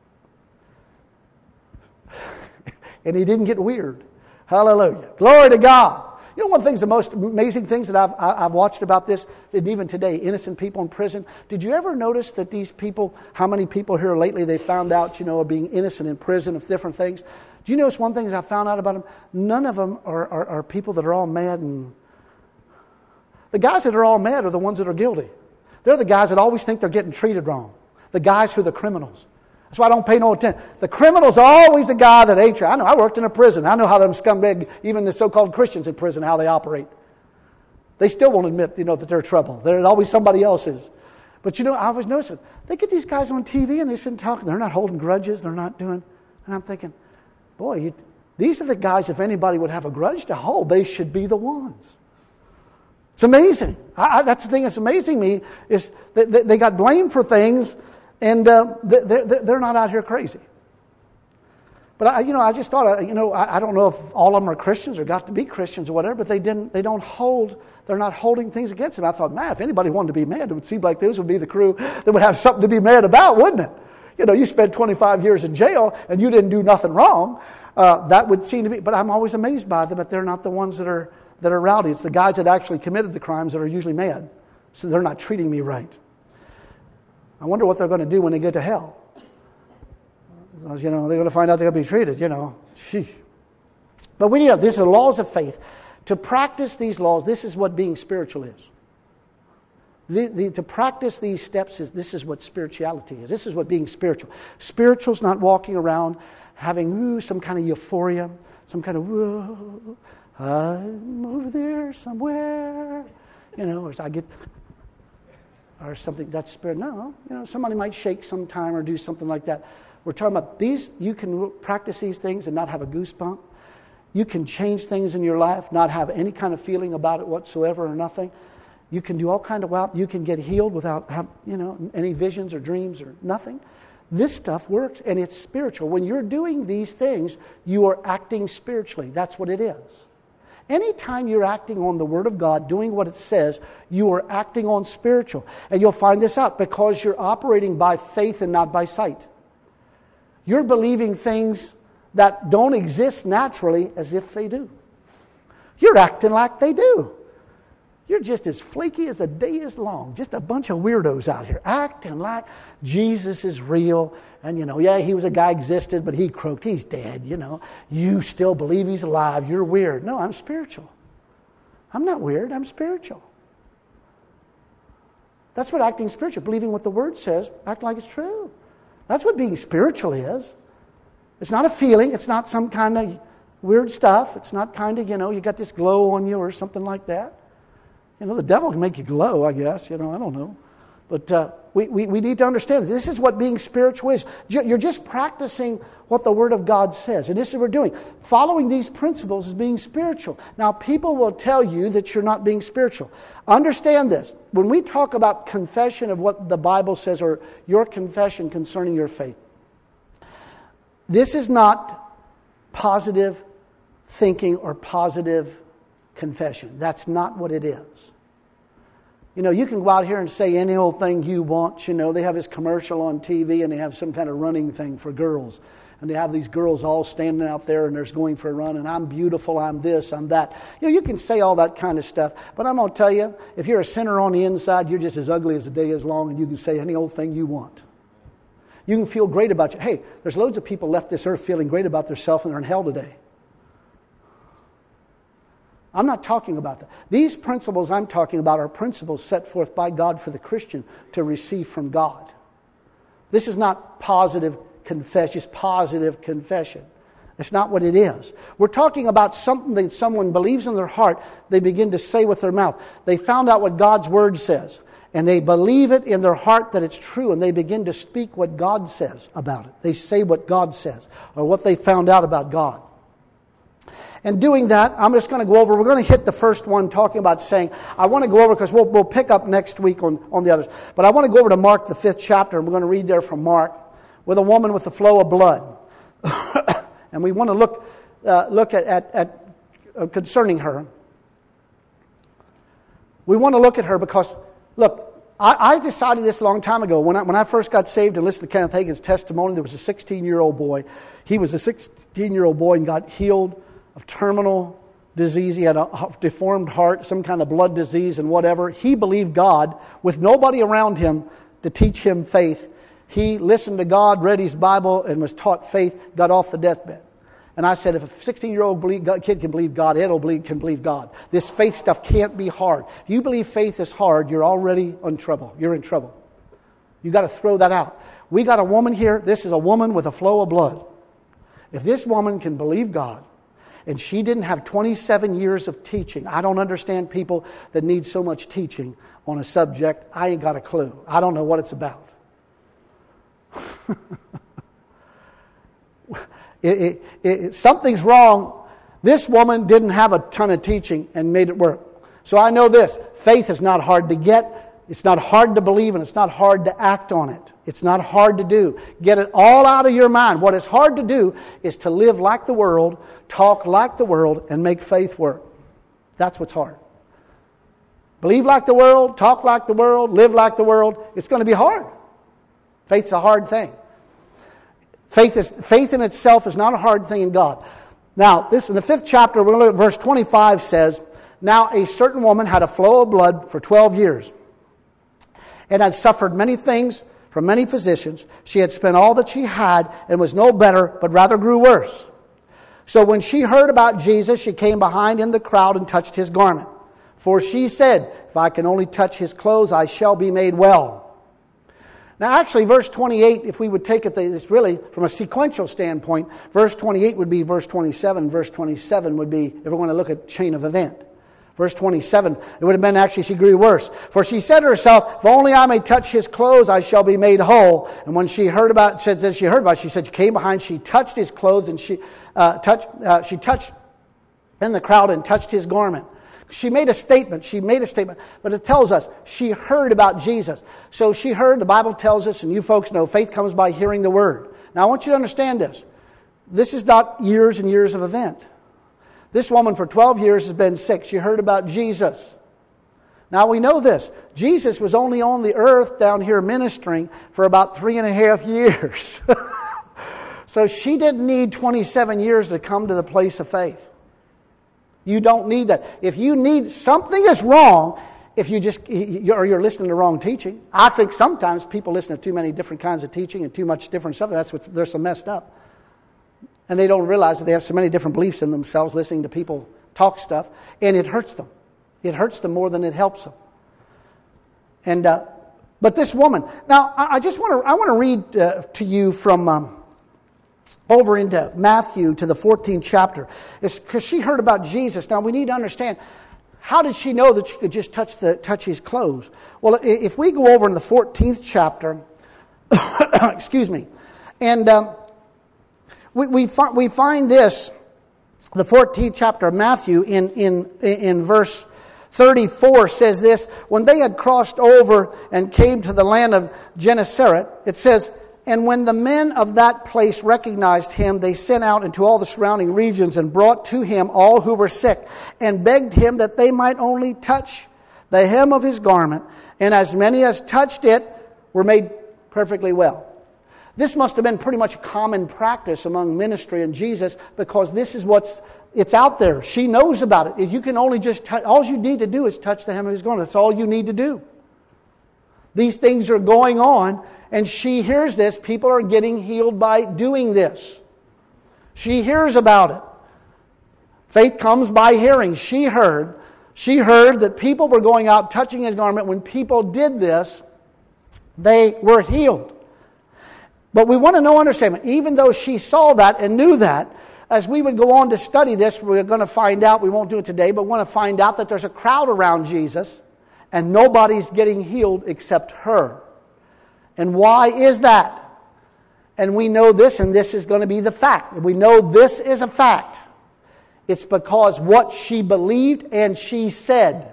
And he didn't get weird. Hallelujah. Glory to God. You know one of the things, the most amazing things that I've, I've watched about this, and even today, innocent people in prison. Did you ever notice that these people, how many people here lately they found out, you know, are being innocent in prison of different things? Do you notice one thing I found out about them? None of them are, are, are people that are all mad. And the guys that are all mad are the ones that are guilty. They're the guys that always think they're getting treated wrong. The guys who are the criminals. That's why I don't pay no attention. The criminal's always the guy that ain't. I know. I worked in a prison. I know how them scumbag, even the so-called Christians in prison, how they operate. They still won't admit, you know, that they're trouble. There's always somebody else's. But you know, I always notice it. They get these guys on T V and they sit and talk. They're not holding grudges. They're not doing. And I'm thinking, boy, you, these are the guys. If anybody would have a grudge to hold, they should be the ones. It's amazing. I, I, that's the thing that's amazing me is that they, they got blamed for things. And uh, they're, they're not out here crazy. But, I, you know, I just thought, you know, I, I don't know if all of them are Christians or got to be Christians or whatever, but they didn't, they don't hold, they're not holding things against them. I thought, man, if anybody wanted to be mad, it would seem like this would be the crew that would have something to be mad about, wouldn't it? You know, you spent twenty-five years in jail and you didn't do nothing wrong. Uh, that would seem to be, but I'm always amazed by them, but they're not the ones that are, that are rowdy. It's the guys that actually committed the crimes that are usually mad. So they're not treating me right. I wonder what they're going to do when they get to hell. Because, you know, they're going to find out they're going to be treated, you know. Sheesh. But we need, these are laws of faith. To practice these laws, this is what being spiritual is. The, the, to practice these steps, is this is what spirituality is. This is what being spiritual. Spiritual's not walking around having ooh, some kind of euphoria, some kind of, whoa, I'm over there somewhere. You know, as I get... or something that's spirit. No, you know, somebody might shake sometime or do something like that. We're talking about these. You can practice these things and not have a goosebump. You can change things in your life, not have any kind of feeling about it whatsoever or nothing. You can do all kind of well. You can get healed without, have, you know, any visions or dreams or nothing. This stuff works, and it's spiritual. When you're doing these things, you are acting spiritually. That's what it is. Anytime you're acting on the Word of God, doing what it says, you are acting on spiritual. And you'll find this out because you're operating by faith and not by sight. You're believing things that don't exist naturally as if they do. You're acting like they do. You're just as flaky as the day is long. Just a bunch of weirdos out here acting like Jesus is real. And, you know, yeah, he was a guy existed, but he croaked. He's dead, you know. You still believe he's alive. You're weird. No, I'm spiritual. I'm not weird. I'm spiritual. That's what acting spiritual. Believing what the Word says, act like it's true. That's what being spiritual is. It's not a feeling. It's not some kind of weird stuff. It's not kind of, you know, you got this glow on you or something like that. You know, the devil can make you glow, I guess. You know, I don't know. But uh, we, we, we need to understand this is what being spiritual is. You're just practicing what the Word of God says. And this is what we're doing. Following these principles is being spiritual. Now, people will tell you that you're not being spiritual. Understand this. When we talk about confession of what the Bible says or your confession concerning your faith, this is not positive thinking or positive confession. That's not what it is. You know, you can go out here and say any old thing you want. You know, they have this commercial on T V and they have some kind of running thing for girls. And they have these girls all standing out there and they're going for a run. And I'm beautiful, I'm this, I'm that. You know, you can say all that kind of stuff. But I'm going to tell you, if you're a sinner on the inside, you're just as ugly as the day is long and you can say any old thing you want. You can feel great about you. Hey, there's loads of people left this earth feeling great about themselves and they're in hell today. I'm not talking about that. These principles I'm talking about are principles set forth by God for the Christian to receive from God. This is not positive confession, it's positive confession. That's not what it is. We're talking about something that someone believes in their heart, they begin to say with their mouth. They found out what God's Word says, and they believe it in their heart that it's true, and they begin to speak what God says about it. They say what God says, or what they found out about God. And doing that, I'm just going to go over, we're going to hit the first one talking about saying, I want to go over, because we'll, we'll pick up next week on, on the others. But I want to go over to Mark, the fifth chapter, and we're going to read there from Mark, with a woman with the flow of blood. And we want to look uh, look at, at, at uh, concerning her. We want to look at her because, look, I, I decided this a long time ago. When I, when I first got saved and listened to Kenneth Hagin's testimony, there was a sixteen-year-old boy. He was a sixteen-year-old boy and got healed of terminal disease. He had a deformed heart, some kind of blood disease and whatever. He believed God with nobody around him to teach him faith. He listened to God, read his Bible, and was taught faith, got off the deathbed. And I said, if a sixteen-year-old kid can believe God, Ed can believe God. This faith stuff can't be hard. If you believe faith is hard, you're already in trouble. You're in trouble. You've got to throw that out. We got a woman here. This is a woman with a flow of blood. If this woman can believe God, and she didn't have twenty-seven years of teaching. I don't understand people that need so much teaching on a subject. I ain't got a clue. I don't know what it's about. it, it, it, something's wrong. This woman didn't have a ton of teaching and made it work. So I know this. Faith is not hard to get. It's not hard to believe, and it's not hard to act on it. It's not hard to do. Get it all out of your mind. What is hard to do is to live like the world, talk like the world, and make faith work. That's what's hard. Believe like the world, talk like the world, live like the world. It's going to be hard. Faith's a hard thing. Faith is faith in itself is not a hard thing in God. Now, this in the fifth chapter, we're going to look at verse twenty-five says, "Now a certain woman had a flow of blood for twelve years, and had suffered many things from many physicians. She had spent all that she had and was no better, but rather grew worse. So when she heard about Jesus, she came behind in the crowd and touched his garment. For she said, 'If I can only touch his clothes, I shall be made well.'" Now actually, verse twenty-eight, if we would take it, it's really from a sequential standpoint, verse twenty-eight would be verse twenty-seven, verse twenty-seven would be, if we're going to look at chain of event. Verse twenty-seven, it would have been actually she grew worse. For she said to herself, "If only I may touch his clothes, I shall be made whole." And when she heard about, said that she heard about it, she said she came behind, she touched his clothes, and she uh, touched, uh, she touched in the crowd and touched his garment. She made a statement. She made a statement, but it tells us she heard about Jesus. So she heard. The Bible tells us, and you folks know, faith comes by hearing the word. Now I want you to understand this. This is not years and years of event. This woman for twelve years has been sick. She heard about Jesus. Now we know this. Jesus was only on the earth down here ministering for about three and a half years. So she didn't need twenty-seven years to come to the place of faith. You don't need that. If you need, something is wrong if you just, or you're listening to wrong teaching. I think sometimes people listen to too many different kinds of teaching and too much different stuff. That's what, they're so messed up. And they don't realize that they have so many different beliefs in themselves listening to people talk stuff. And it hurts them. It hurts them more than it helps them. And, uh, but this woman, now I, I just want to, I want to read uh, to you from, um, over into Matthew to the fourteenth chapter. It's because she heard about Jesus. Now we need to understand, how did she know that she could just touch the touch his clothes? Well, if we go over in the fourteenth chapter, excuse me, and um, we we, fi- we find this, the fourteenth chapter of Matthew in in in verse thirty-four says this: "When they had crossed over and came to the land of Gennesaret," it says, "And when the men of that place recognized him, they sent out into all the surrounding regions and brought to him all who were sick and begged him that they might only touch the hem of his garment. And as many as touched it were made perfectly well." This must have been pretty much a common practice among ministry and Jesus, because this is what's, it's out there. She knows about it. If you can only just touch, all you need to do is touch the hem of his garment. That's all you need to do. These things are going on. And she hears this. People are getting healed by doing this. She hears about it. Faith comes by hearing. She heard. She heard that people were going out touching his garment. When people did this, they were healed. But we want to know, understand, even though she saw that and knew that, as we would go on to study this, we're going to find out, we won't do it today, but we want to find out that there's a crowd around Jesus and nobody's getting healed except her. And why is that? And we know this, and this is going to be the fact. We know this is a fact. It's because what she believed and she said.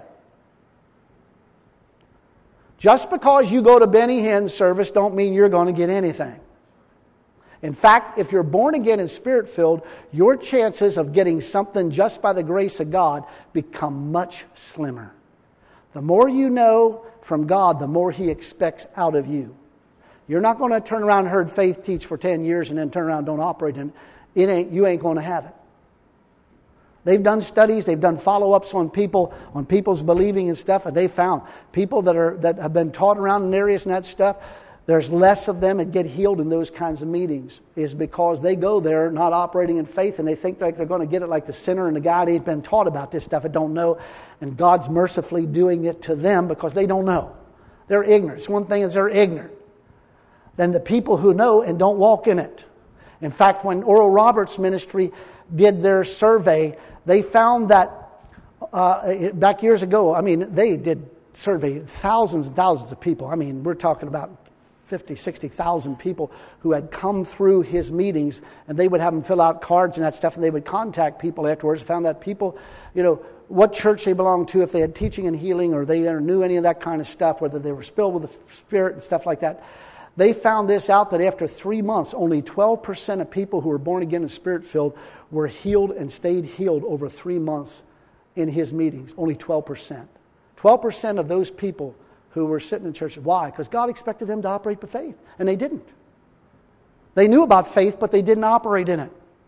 Just because you go to Benny Hinn's service don't mean you're going to get anything. In fact, if you're born again and Spirit-filled, your chances of getting something just by the grace of God become much slimmer. The more you know from God, the more He expects out of you. You're not going to turn around and heard faith teach for ten years and then turn around and don't operate in it. It ain't, you ain't going to have it. They've done studies, they've done follow-ups on people, on people's believing and stuff, and they found people that are that have been taught around in areas and that stuff, there's less of them that get healed in those kinds of meetings, is because they go there not operating in faith, and they think like they're going to get it like the sinner and the guy that ain't been taught about this stuff and don't know, and God's mercifully doing it to them because they don't know. They're ignorant. It's one thing is they're ignorant. than the people who know and don't walk in it. In fact, when Oral Roberts Ministry did their survey, they found that uh, back years ago, I mean, they did survey thousands and thousands of people. I mean, we're talking about fifty, sixty thousand people who had come through his meetings, and they would have them fill out cards and that stuff, and they would contact people afterwards, found that people, you know, what church they belonged to, if they had teaching and healing, or they knew any of that kind of stuff, whether they were filled with the Spirit and stuff like that. They found this out, that after three months, only twelve percent of people who were born again and Spirit-filled were healed and stayed healed over three months in his meetings. Only twelve percent. twelve percent of those people who were sitting in church. Why? Because God expected them to operate by faith, and they didn't. They knew about faith, but they didn't operate in it.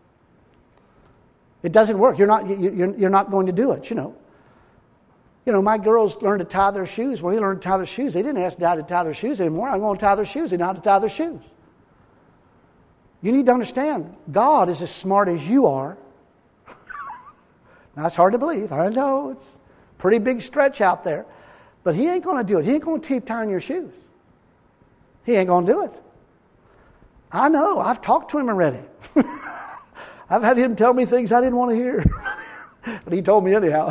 It doesn't work. You're not, you're, you're not going to do it, you know. You know, my girls learned to tie their shoes. When they learned to tie their shoes, they didn't ask Dad to tie their shoes anymore. I'm going to tie their shoes. They know how to tie their shoes. You need to understand, God is as smart as you are. Now, it's hard to believe. I know, it's a pretty big stretch out there. But He ain't going to do it. He ain't going to keep tying your shoes. He ain't going to do it. I know. I've talked to Him already. I've had Him tell me things I didn't want to hear. But He told me anyhow.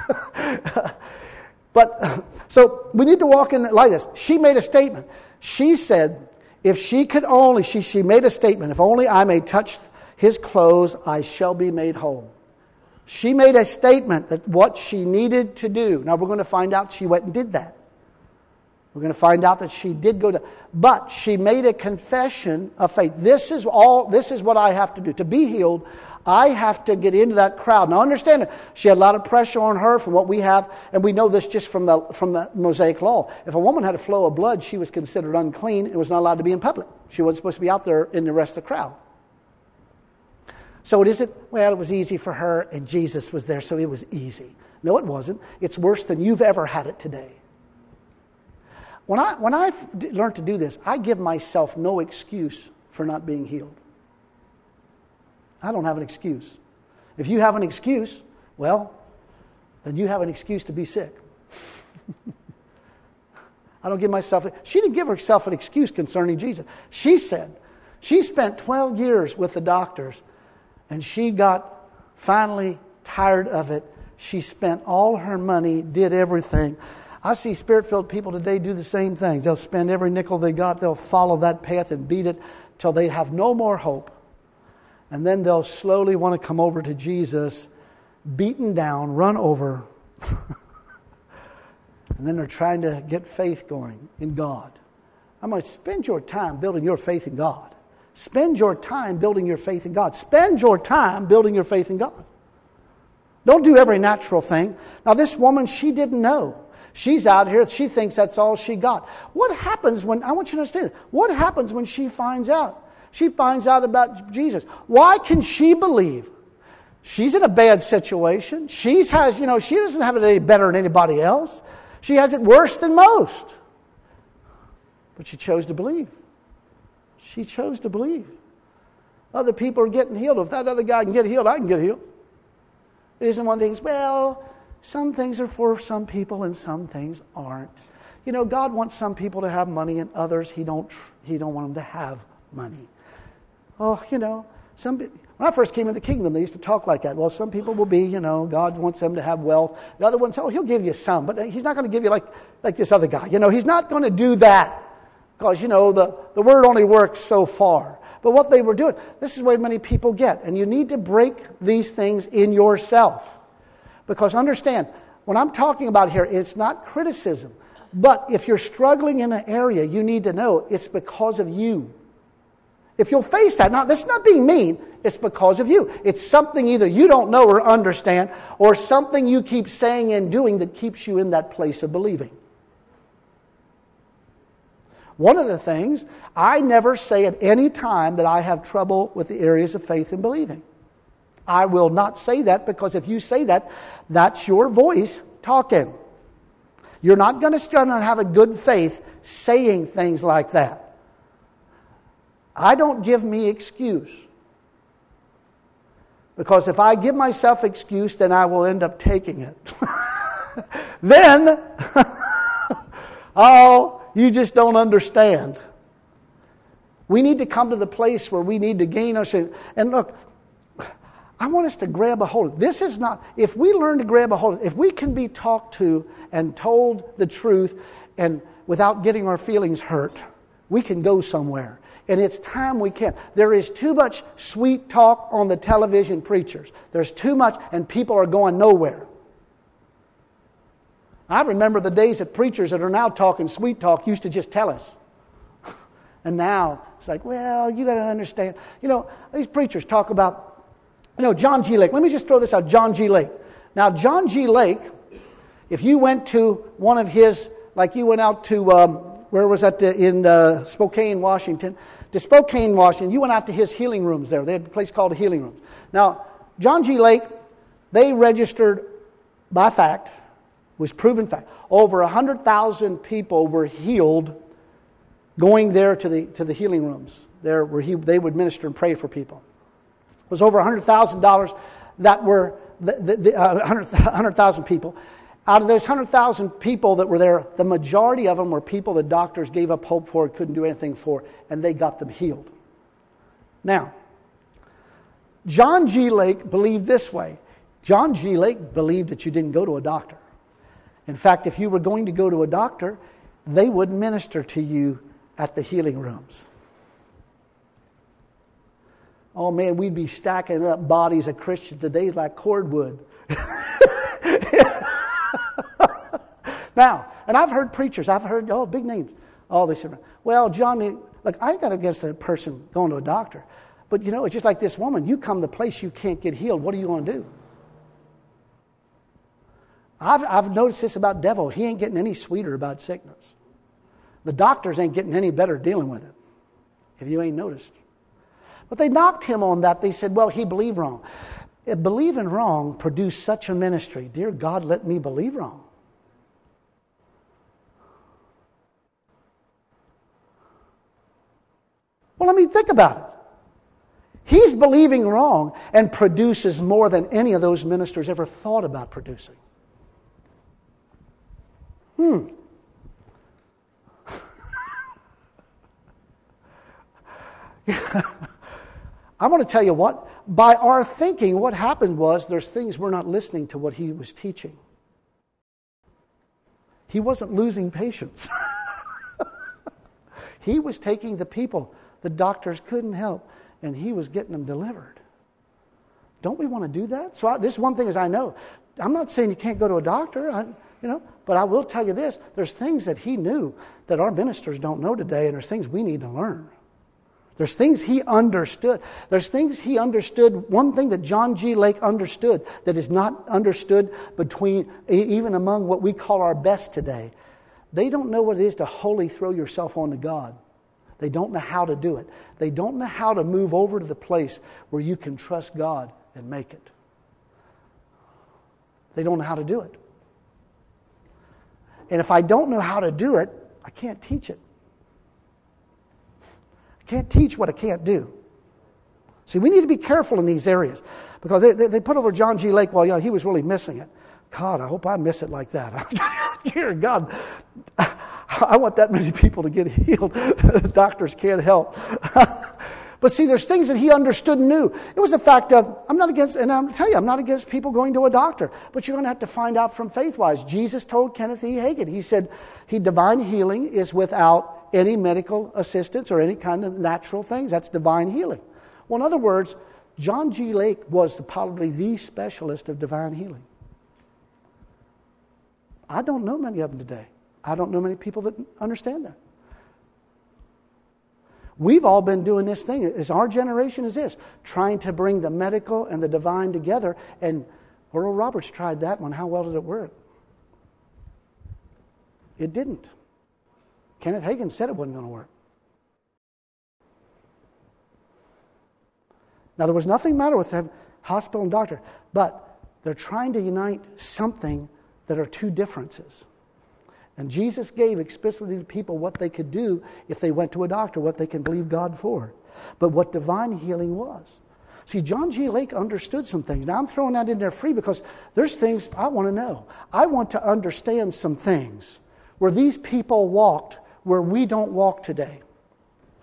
But, so, we need to walk in like this. She made a statement. She said, if she could only, she, she made a statement, if only I may touch His clothes, I shall be made whole. She made a statement that what she needed to do. Now we're going to find out she went and did that. We're going to find out that she did go to, but she made a confession of faith. This is all, this is what I have to do. To be healed, I have to get into that crowd. Now understand it. She had a lot of pressure on her from what we have, and we know this just from the, from the Mosaic law. If a woman had a flow of blood, she was considered unclean and was not allowed to be in public. She wasn't supposed to be out there in the rest of the crowd. So it isn't, well, it was easy for her and Jesus was there, so it was easy. No, it wasn't. It's worse than you've ever had it today. When I when I learned to do this, I give myself no excuse for not being healed. I don't have an excuse. If you have an excuse, well, then you have an excuse to be sick. I don't give myself... She didn't give herself an excuse concerning Jesus. She said, she spent twelve years with the doctors, and she got finally tired of it. She spent all her money, did everything. I see Spirit-filled people today do the same things. They'll spend every nickel they got. They'll follow that path and beat it till they have no more hope. And then they'll slowly want to come over to Jesus, beaten down, run over. And then they're trying to get faith going in God. I'm going to spend your time building your faith in God. Spend your time building your faith in God. Spend your time building your faith in God. Don't do every natural thing. Now this woman, she didn't know. She's out here, she thinks that's all she got. What happens when, I want you to understand, what happens when she finds out? She finds out about Jesus. Why can she believe? She's in a bad situation. She has, you know, she doesn't have it any better than anybody else. She has it worse than most. But she chose to believe. She chose to believe. Other people are getting healed. If that other guy can get healed, I can get healed. It isn't one of the things, well, some things are for some people and some things aren't. You know, God wants some people to have money and others He don't He don't want them to have money. Oh, you know, some when I first came in the kingdom, they used to talk like that. Well, some people will be, you know, God wants them to have wealth. The other ones, oh, He'll give you some, but He's not going to give you like, like this other guy. You know, He's not going to do that because, you know, the, the word only works so far. But what they were doing, this is what many people get. And you need to break these things in yourself. Because understand, when I'm talking about here, it's not criticism. But if you're struggling in an area, you need to know it's because of you. If you'll face that, now this is not being mean, it's because of you. It's something either you don't know or understand, or something you keep saying and doing that keeps you in that place of believing. One of the things, I never say at any time that I have trouble with the areas of faith and believing. I will not say that, because if you say that, that's your voice talking. You're not going to start and have a good faith saying things like that. I don't give me excuse. Because if I give myself excuse, then I will end up taking it. Then, oh, you just don't understand. We need to come to the place where we need to gain our strength. And look, I want us to grab a hold. This is not, if we learn to grab a hold, if we can be talked to and told the truth and without getting our feelings hurt, we can go somewhere. And it's time we can. There is too much sweet talk on the television preachers. There's too much, and people are going nowhere. I remember the days that preachers that are now talking sweet talk used to just tell us. And now it's like, well, you got to understand. You know, these preachers talk about, you know, John G. Lake. Let me just throw this out, John G. Lake. Now, John G. Lake, if you went to one of his, like you went out to, um, where was that, in uh, Spokane, Washington, to Spokane, Washington, you went out to his healing rooms there. They had a place called the Healing Rooms. Now, John G. Lake, they registered by fact, was proven fact. Over one hundred thousand people were healed going there to the to the healing rooms, there where he they would minister and pray for people. It was over one hundred thousand dollars that were the, the, the, uh, one hundred, one hundred thousand people. Out of those one hundred thousand people that were there, the majority of them were people the doctors gave up hope for, couldn't do anything for, and they got them healed. Now, John G. Lake believed this way. John G. Lake believed that you didn't go to a doctor. In fact, if you were going to go to a doctor, they would minister to you at the healing rooms. Oh man, we'd be stacking up bodies of Christians today like cordwood. Now, and I've heard preachers, I've heard, oh, big names. Oh, they said, well, John, look, I got against a person going to a doctor. But, you know, it's just like this woman. You come to a place you can't get healed. What are you going to do? I've, I've noticed this about devil. He ain't getting any sweeter about sickness. The doctors ain't getting any better dealing with it, if you ain't noticed. But they knocked him on that. They said, well, he believed wrong. Believing wrong produced such a ministry. Dear God, let me believe wrong. Well, I mean, think about it. He's believing wrong and produces more than any of those ministers ever thought about producing. Hmm. I'm going to tell you what, by our thinking, what happened was there's things we're not listening to what he was teaching. He wasn't losing patience. He was taking the people the doctors couldn't help, and he was getting them delivered. Don't we want to do that? So I, this one thing is I know. I'm not saying you can't go to a doctor, I, you know, but I will tell you this. There's things that he knew that our ministers don't know today, and there's things we need to learn. There's things he understood. There's things he understood. One thing that John G. Lake understood that is not understood between, even among what we call our best today. They don't know what it is to wholly throw yourself onto God. They don't know how to do it. They don't know how to move over to the place where you can trust God and make it. They don't know how to do it. And if I don't know how to do it, I can't teach it. I can't teach what I can't do. See, we need to be careful in these areas. Because they, they, they put over John G. Lake, well, you know, he was really missing it. God, I hope I miss it like that. Dear God, I want that many people to get healed. The doctors can't help. But see, there's things that he understood and knew. It was the fact of, I'm not against, and I'm going to tell you, I'm not against people going to a doctor. But you're going to have to find out from faith-wise. Jesus told Kenneth E. Hagin, he said, he, divine healing is without any medical assistance or any kind of natural things. That's divine healing. Well, in other words, John G. Lake was the, probably the specialist of divine healing. I don't know many of them today. I don't know many people that understand that. We've all been doing this thing, as our generation is this, trying to bring the medical and the divine together. And Oral Roberts tried that one. How well did it work? It didn't. Kenneth Hagin said it wasn't going to work. Now, there was nothing matter with the hospital and doctor, but they're trying to unite something that are two differences. And Jesus gave explicitly to people what they could do if they went to a doctor, what they can believe God for. But what divine healing was. See, John G. Lake understood some things. Now, I'm throwing that in there free because there's things I want to know. I want to understand some things where these people walked where we don't walk today.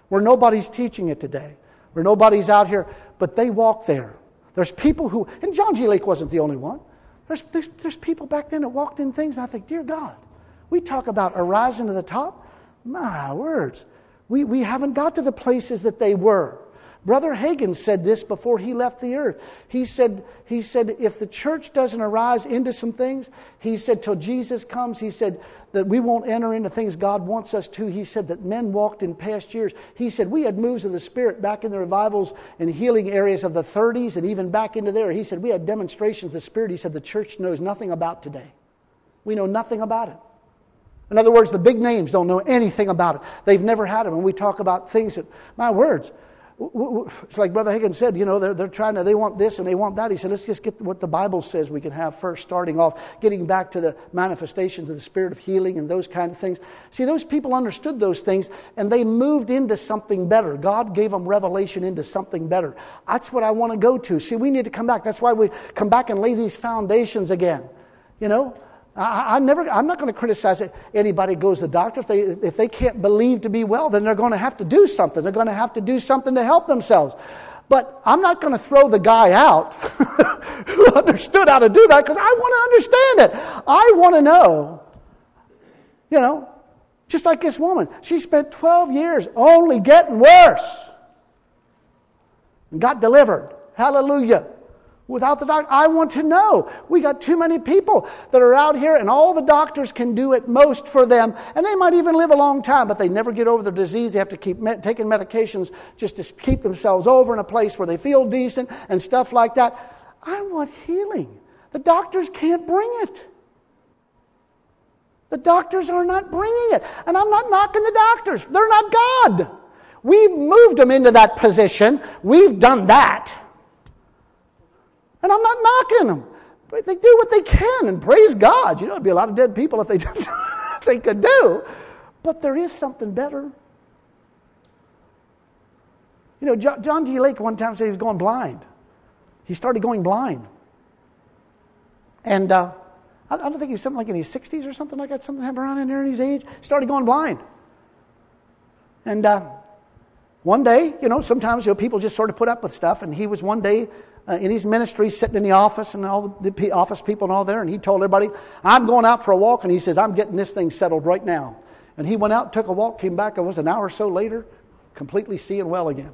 where nobody's teaching it today, where nobody's out here, but they walk there. There's people who, and John G. Lake wasn't the only one. There's, there's, there's people back then that walked in things, and I think, dear God, we talk about arising to the top. My words. We, we haven't got to the places that they were. Brother Hagin said this before he left the earth. He said, he said, if the church doesn't arise into some things, he said, till Jesus comes, he said that we won't enter into things God wants us to. He said that men walked in past years. He said we had moves of the Spirit back in the revivals and healing areas of the thirties and even back into there. He said we had demonstrations of the Spirit. He said the church knows nothing about today. We know nothing about it. In other words, the big names don't know anything about it. They've never had them. And we talk about things that, my words, it's like Brother Hagin said, you know, they're, they're trying to, they want this and they want that. He said, let's just get what the Bible says we can have first, starting off, getting back to the manifestations of the Spirit of healing and those kind of things. See, those people understood those things and they moved into something better. God gave them revelation into something better. That's what I want to go to. See, we need to come back. That's why we come back and lay these foundations again. You know, I, I never, I'm not going to criticize it. Anybody goes to the doctor. If they, if they can't believe to be well, then they're going to have to do something. They're going to have to do something to help themselves. But I'm not going to throw the guy out who understood how to do that because I want to understand it. I want to know, you know, just like this woman. She spent twelve years only getting worse and got delivered. Hallelujah. Without the doctor, I want to know. We got too many people that are out here and all the doctors can do at most for them. And they might even live a long time, but they never get over the disease. They have to keep me- taking medications just to keep themselves over in a place where they feel decent and stuff like that. I want healing. The doctors can't bring it. The doctors are not bringing it. And I'm not knocking the doctors. They're not God. We've moved them into that position. We've done that. And I'm not knocking them. But they do what they can, and praise God. You know, there'd be a lot of dead people if they they could do. But there is something better. You know, John G. Lake one time said he was going blind. He started going blind. And uh, I don't think he was something like in his sixties or something like that. Something happened around in there in his age. He started going blind. And uh, one day, you know, sometimes you know, people just sort of put up with stuff. And he was one day Uh, in his ministry, sitting in the office and all the p- office people and all there, and he told everybody, I'm going out for a walk, and he says, I'm getting this thing settled right now. And he went out, took a walk, came back, and was an hour or so later, completely seeing well again.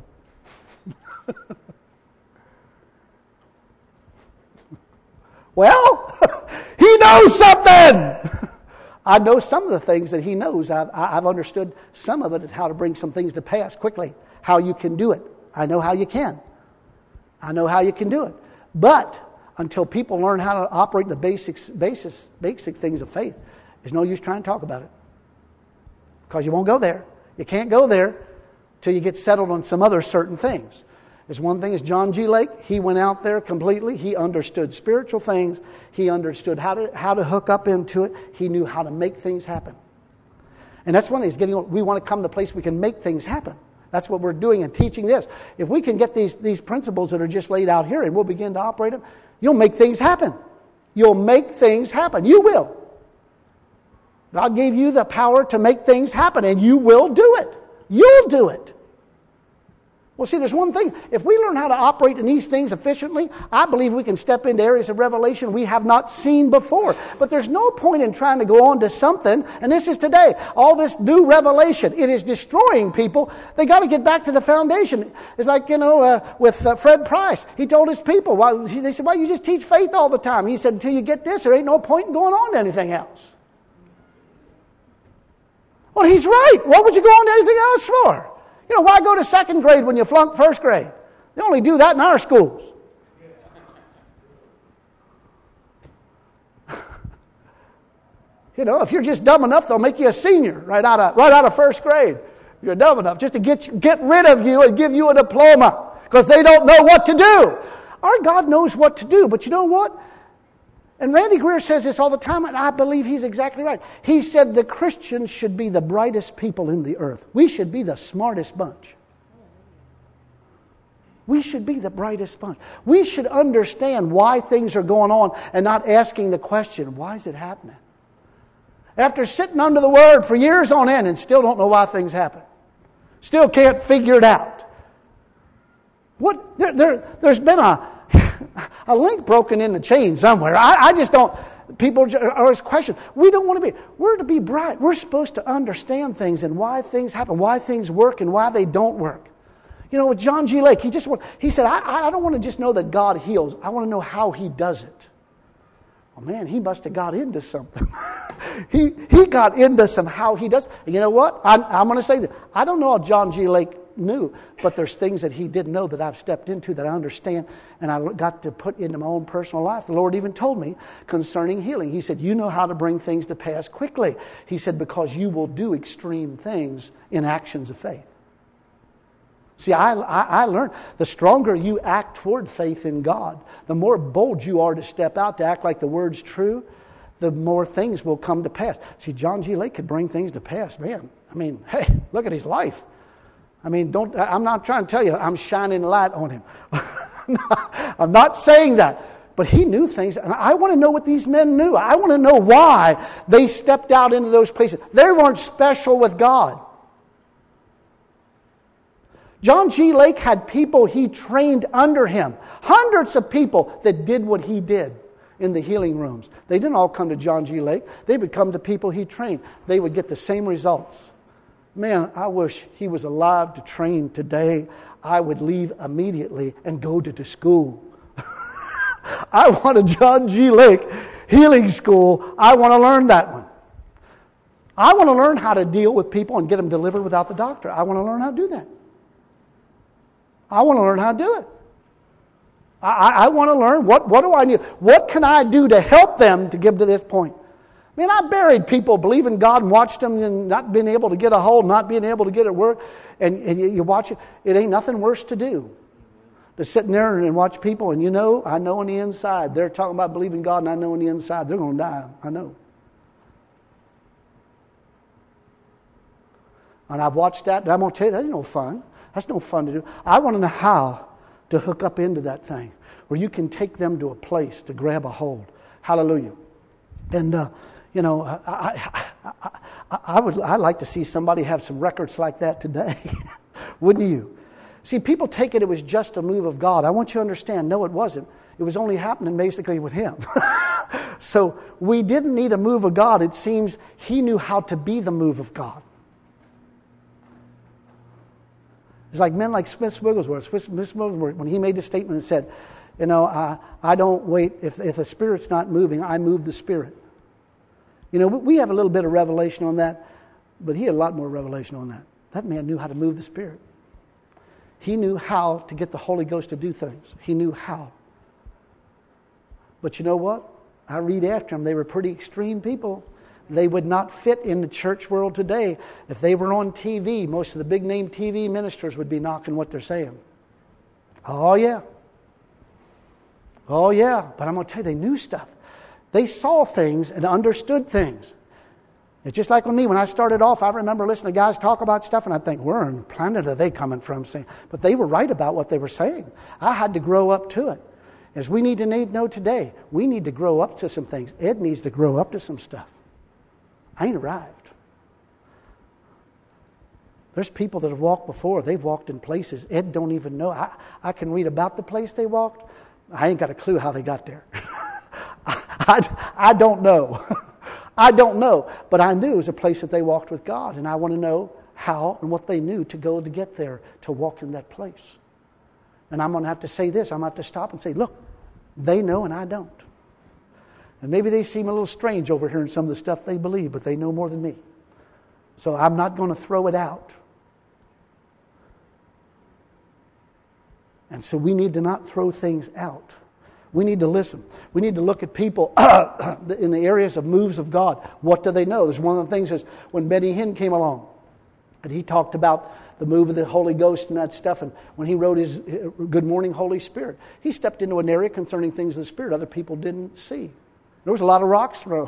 Well, he knows something. I know some of the things that he knows. I've, I've understood some of it and how to bring some things to pass quickly, how you can do it. I know how you can. I know how you can do it. But until people learn how to operate the basics, basis, basic things of faith, there's no use trying to talk about it. Because you won't go there. You can't go there till you get settled on some other certain things. There's one thing is John G. Lake. He went out there completely. He understood spiritual things. He understood how to how to hook up into it. He knew how to make things happen. And that's one thing is getting. We want to come to the place we can make things happen. That's what we're doing and teaching this. If we can get these, these principles that are just laid out here and we'll begin to operate them, you'll make things happen. You'll make things happen. You will. God gave you the power to make things happen and you will do it. You'll do it. Well, see, there's one thing. If we learn how to operate in these things efficiently, I believe we can step into areas of revelation we have not seen before. But there's no point in trying to go on to something, and this is today, all this new revelation. It is destroying people. They got to get back to the foundation. It's like, you know, uh, with uh, Fred Price. He told his people, why, they said, why you just teach faith all the time? He said, until you get this, there ain't no point in going on to anything else. Well, he's right. What would you go on to anything else for? You know, why go to second grade when you flunk first grade? They only do that in our schools. You know, if you're just dumb enough, they'll make you a senior right out of right out of first grade. You're dumb enough just to get you, get rid of you and give you a diploma because they don't know what to do. Our God knows what to do, but you know what? And Randy Greer says this all the time, and I believe he's exactly right. He said the Christians should be the brightest people in the earth. We should be the smartest bunch. We should be the brightest bunch. We should understand why things are going on and not asking the question, why is it happening? After sitting under the Word for years on end and still don't know why things happen. Still can't figure it out. What? There, there, there's been a, a link broken in the chain somewhere. I, I just don't... People are always questioning. We don't want to be... We're to be bright. We're supposed to understand things and why things happen, why things work and why they don't work. You know, with John G. Lake, he just he said, I, I don't want to just know that God heals. I want to know how He does it. Well, man, he must have got into something. he he got into some how He does. And you know what? I'm, I'm going to say this. I don't know how John G. Lake knew, but there's things that he didn't know that I've stepped into that I understand and I got to put into my own personal life. The Lord even told me concerning healing. He said, you know how to bring things to pass quickly. He said, because you will do extreme things in actions of faith. See, I, I, I learned the stronger you act toward faith in God, the more bold you are to step out to act like the Word's true, the more things will come to pass. See, John G. Lake could bring things to pass. Man, I mean, hey, look at his life. I mean, don't. I'm not trying to tell you I'm shining light on him. I'm not saying that. But he knew things. And I want to know what these men knew. I want to know why they stepped out into those places. They weren't special with God. John G. Lake had people he trained under him. Hundreds of people that did what he did in the healing rooms. They didn't all come to John G. Lake. They would come to people he trained. They would get the same results. Man, I wish he was alive to train today. I would leave immediately and go to the school. I want a John G. Lake healing school. I want to learn that one. I want to learn how to deal with people and get them delivered without the doctor. I want to learn how to do that. I want to learn how to do it. I, I, I want to learn what, what do I need? What can I do to help them to get to this point? I mean, I buried people believing God and watched them and not being able to get a hold, not being able to get it work. And, and you, you watch it. It ain't nothing worse to do. To sit in there and watch people. And you know, I know on the inside. They're talking about believing God and I know on the inside they're going to die. I know. And I've watched that. And I'm going to tell you, that's no fun. That's no fun to do. I want to know how to hook up into that thing. Where you can take them to a place to grab a hold. Hallelujah. And, uh, You know, I, I, I, I, I would. I'd like to see somebody have some records like that today, wouldn't you? See, people take it. It was just a move of God. I want you to understand. No, it wasn't. It was only happening basically with him. So we didn't need a move of God. It seems he knew how to be the move of God. It's like men like Smith Wigglesworth. Smith Wigglesworth, when he made the statement and said, "You know, I, I don't wait. If if the Spirit's not moving, I move the Spirit." You know, we have a little bit of revelation on that, but he had a lot more revelation on that. That man knew how to move the Spirit. He knew how to get the Holy Ghost to do things. He knew how. But you know what? I read after them. They were pretty extreme people. They would not fit in the church world today. If they were on T V, most of the big name T V ministers would be knocking what they're saying. Oh, yeah. Oh, yeah. But I'm going to tell you, they knew stuff. They saw things and understood things. It's just like with me. When I started off, I remember listening to guys talk about stuff, and I think, where on the planet are they coming from? Saying, but they were right about what they were saying. I had to grow up to it. As we need to know today, we need to grow up to some things. Ed needs to grow up to some stuff. I ain't arrived. There's people that have walked before. They've walked in places Ed don't even know. I, I can read about the place they walked. I ain't got a clue how they got there. I, I don't know. I don't know. But I knew it was a place that they walked with God. And I want to know how and what they knew to go to get there, to walk in that place. And I'm going to have to say this. I'm going to have to stop and say, look, they know and I don't. And maybe they seem a little strange over here in some of the stuff they believe, but they know more than me. So I'm not going to throw it out. And so we need to not throw things out. We need to listen. We need to look at people in the areas of moves of God. What do they know? There's one of the things is when Benny Hinn came along, and he talked about the move of the Holy Ghost and that stuff. And when he wrote his Good Morning, Holy Spirit, he stepped into an area concerning things of the Spirit other people didn't see. There was a lot of rocks thrown.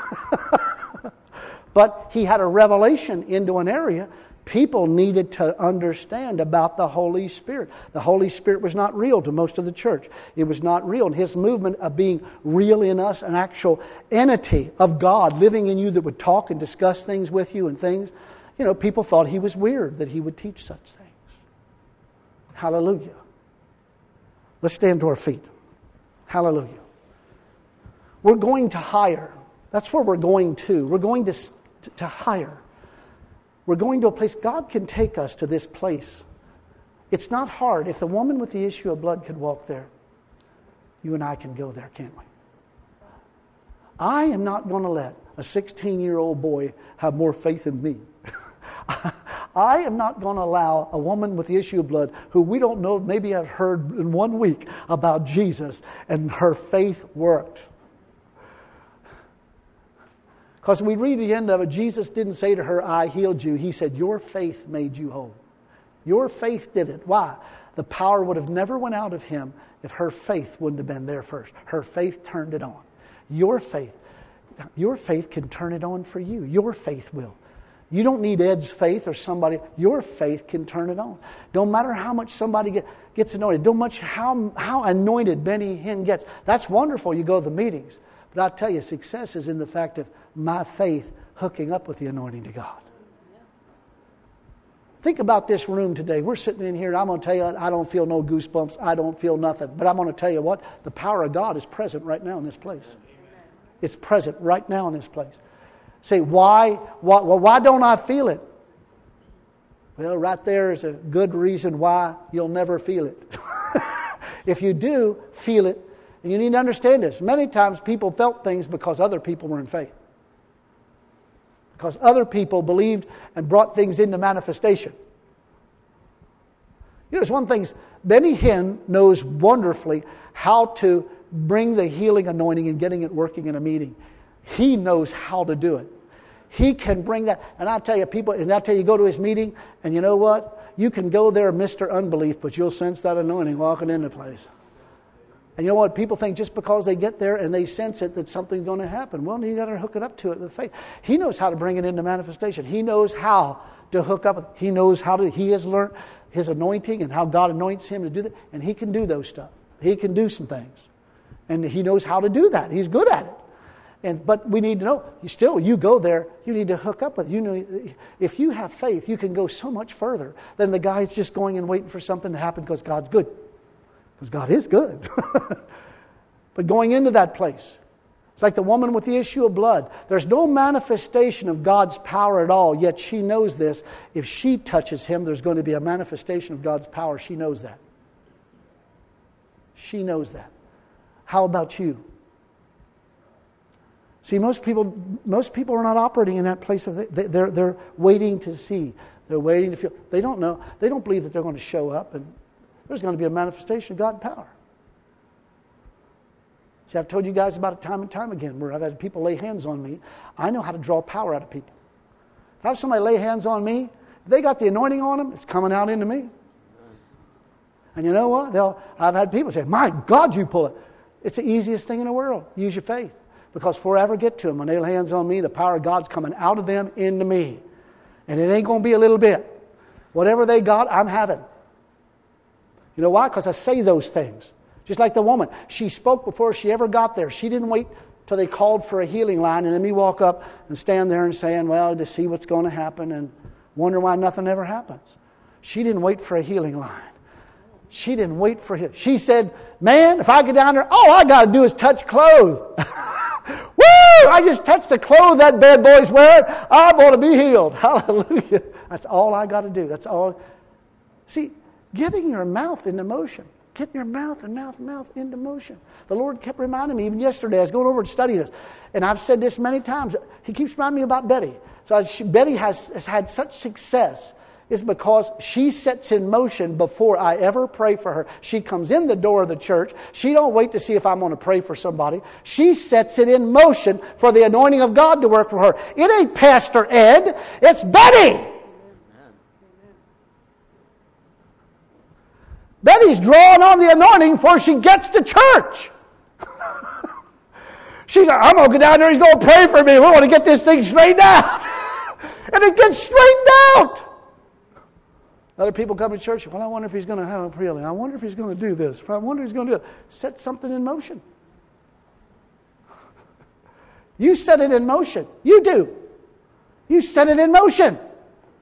But he had a revelation into an area people needed to understand about the Holy Spirit. The Holy Spirit was not real to most of the church. It was not real. And his movement of being real in us, an actual entity of God living in you that would talk and discuss things with you and things. You know, people thought he was weird that he would teach such things. Hallelujah. Let's stand to our feet. Hallelujah. We're going to hire. That's where we're going to. We're going to, to hire. We're going to a place. God can take us to this place. It's not hard. If the woman with the issue of blood could walk there, you and I can go there, can't we? I am not going to let a sixteen-year-old boy have more faith in me. I am not going to allow a woman with the issue of blood who we don't know, maybe I've heard in one week about Jesus, and her faith worked. Because we read the end of it, Jesus didn't say to her, I healed you. He said, your faith made you whole. Your faith did it. Why? The power would have never went out of him if her faith wouldn't have been there first. Her faith turned it on. Your faith, your faith can turn it on for you. Your faith will. You don't need Ed's faith or somebody. Your faith can turn it on. Don't matter how much somebody get, gets anointed. Don't much how, how anointed Benny Hinn gets. That's wonderful. You go to the meetings. But I tell you, success is in the fact of my faith hooking up with the anointing to God. Think about this room today. We're sitting in here, and I'm going to tell you, I don't feel no goosebumps. I don't feel nothing. But I'm going to tell you what, the power of God is present right now in this place. It's present right now in this place. Say, why, why, well, why don't I feel it? Well, right there is a good reason why you'll never feel it. If you do feel it, and you need to understand this, many times people felt things because other people were in faith. Because other people believed and brought things into manifestation. You know, there's one thing, Benny Hinn knows wonderfully how to bring the healing anointing and getting it working in a meeting. He knows how to do it. He can bring that. And I'll tell you, people, and I'll tell you, go to his meeting, and you know what? You can go there, Mister Unbelief, but you'll sense that anointing walking into place. And you know what? People think just because they get there and they sense it that something's going to happen. Well, you got to hook it up to it with faith. He knows how to bring it into manifestation. He knows how to hook up. He knows how to, he has learned his anointing and how God anoints him to do that. And he can do those stuff. He can do some things. And he knows how to do that. He's good at it. And but we need to know, you still, you go there, you need to hook up with, you know, if you have faith, you can go so much further than the guy who's just going and waiting for something to happen because God's good. Because God is good. But going into that place, it's like the woman with the issue of blood. There's no manifestation of God's power at all, yet she knows this. If she touches him, there's going to be a manifestation of God's power. She knows that. She knows that. How about you? See, most people, most people are not operating in that place of they, they're they're waiting to see. They're waiting to feel. They don't know. They don't believe that they're going to show up and there's going to be a manifestation of God's power. See, I've told you guys about it time and time again where I've had people lay hands on me. I know how to draw power out of people. If I have somebody lay hands on me, if they got the anointing on them, it's coming out into me. And you know what? They'll. I've had people say, "My God, you pull it." It's the easiest thing in the world. Use your faith. Because before I ever get to them, when they lay hands on me, the power of God's coming out of them into me. And it ain't going to be a little bit. Whatever they got, I'm having. You know why? Because I say those things. Just like the woman. She spoke before she ever got there. She didn't wait till they called for a healing line and then me walk up and stand there and saying, well, to see what's going to happen and wonder why nothing ever happens. She didn't wait for a healing line. She didn't wait for him. She said, man, if I get down there, all I got to do is touch clothes. Woo! I just touched the clothes that bad boy's wearing. I'm going to be healed. Hallelujah. That's all I got to do. That's all. See, getting your mouth into motion. Getting your mouth and mouth and mouth into motion. The Lord kept reminding me, even yesterday, I was going over and studying this. And I've said this many times. He keeps reminding me about Betty. So she, Betty has, has had such success. Is because she sets in motion before I ever pray for her. She comes in the door of the church. She don't wait to see if I'm going to pray for somebody. She sets it in motion for the anointing of God to work for her. It ain't Pastor Ed. It's Betty. Amen. Betty's drawing on the anointing before she gets to church. She's like, I'm going to go down there. He's going to pray for me. We want to get this thing straightened out. And it gets straightened out. Other people come to church, well, I wonder if he's going to have a prayer. I wonder if he's going to do this. I wonder if he's going to do it. Set something in motion. You set it in motion. You do. You set it in motion.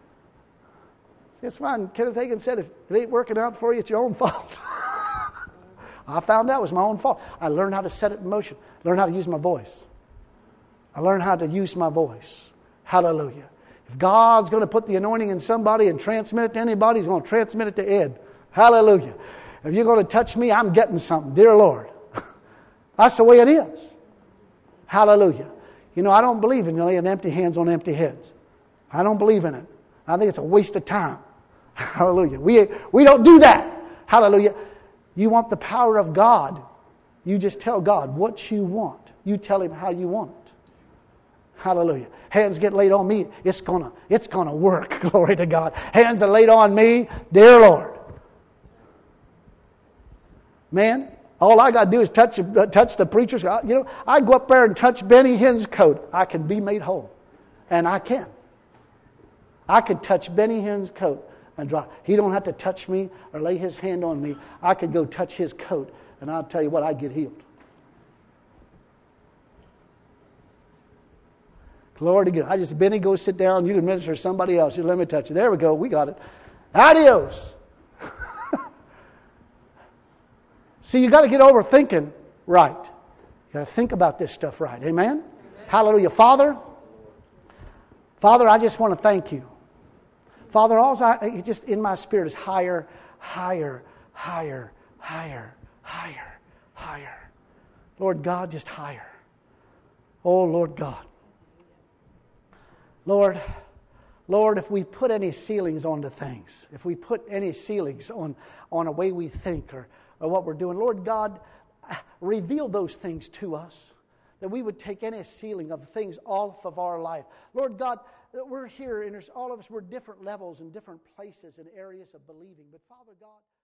It's fine. Kenneth Hagin said, if it ain't working out for you, it's your own fault. I found out it was my own fault. I learned how to set it in motion. Learned how to use my voice. I learned how to use my voice. Hallelujah. If God's going to put the anointing in somebody and transmit it to anybody, He's going to transmit it to Ed. Hallelujah. If you're going to touch me, I'm getting something. Dear Lord. That's the way it is. Hallelujah. You know, I don't believe in laying empty hands on empty heads. I don't believe in it. I think it's a waste of time. Hallelujah. We, we don't do that. Hallelujah. You want the power of God. You just tell God what you want. You tell Him how you want it. Hallelujah. Hands get laid on me, it's gonna, it's gonna work. Glory to God. Hands are laid on me, dear Lord. Man, all I got to do is touch, uh, touch the preacher's. You know, I go up there and touch Benny Hinn's coat. I can be made whole. And I can. I could touch Benny Hinn's coat and drop. He don't have to touch me or lay his hand on me. I could go touch his coat, and I'll tell you what, I get healed. Glory to God. I just, Benny, go sit down. You can minister to somebody else. You let me touch you. There we go. We got it. Adios. See, you got to get over thinking right. You got to think about this stuff right. Amen? Amen? Hallelujah. Father, Father, I just want to thank you. Father, all I just in my spirit is higher, higher, higher, higher, higher, higher. Lord God, just higher. Oh, Lord God. Lord, Lord, if we put any ceilings onto things, if we put any ceilings on, on a way we think or, or what we're doing, Lord God, reveal those things to us, that we would take any ceiling of things off of our life. Lord God, we're here, and there's all of us, we're different levels and different places and areas of believing, but Father God,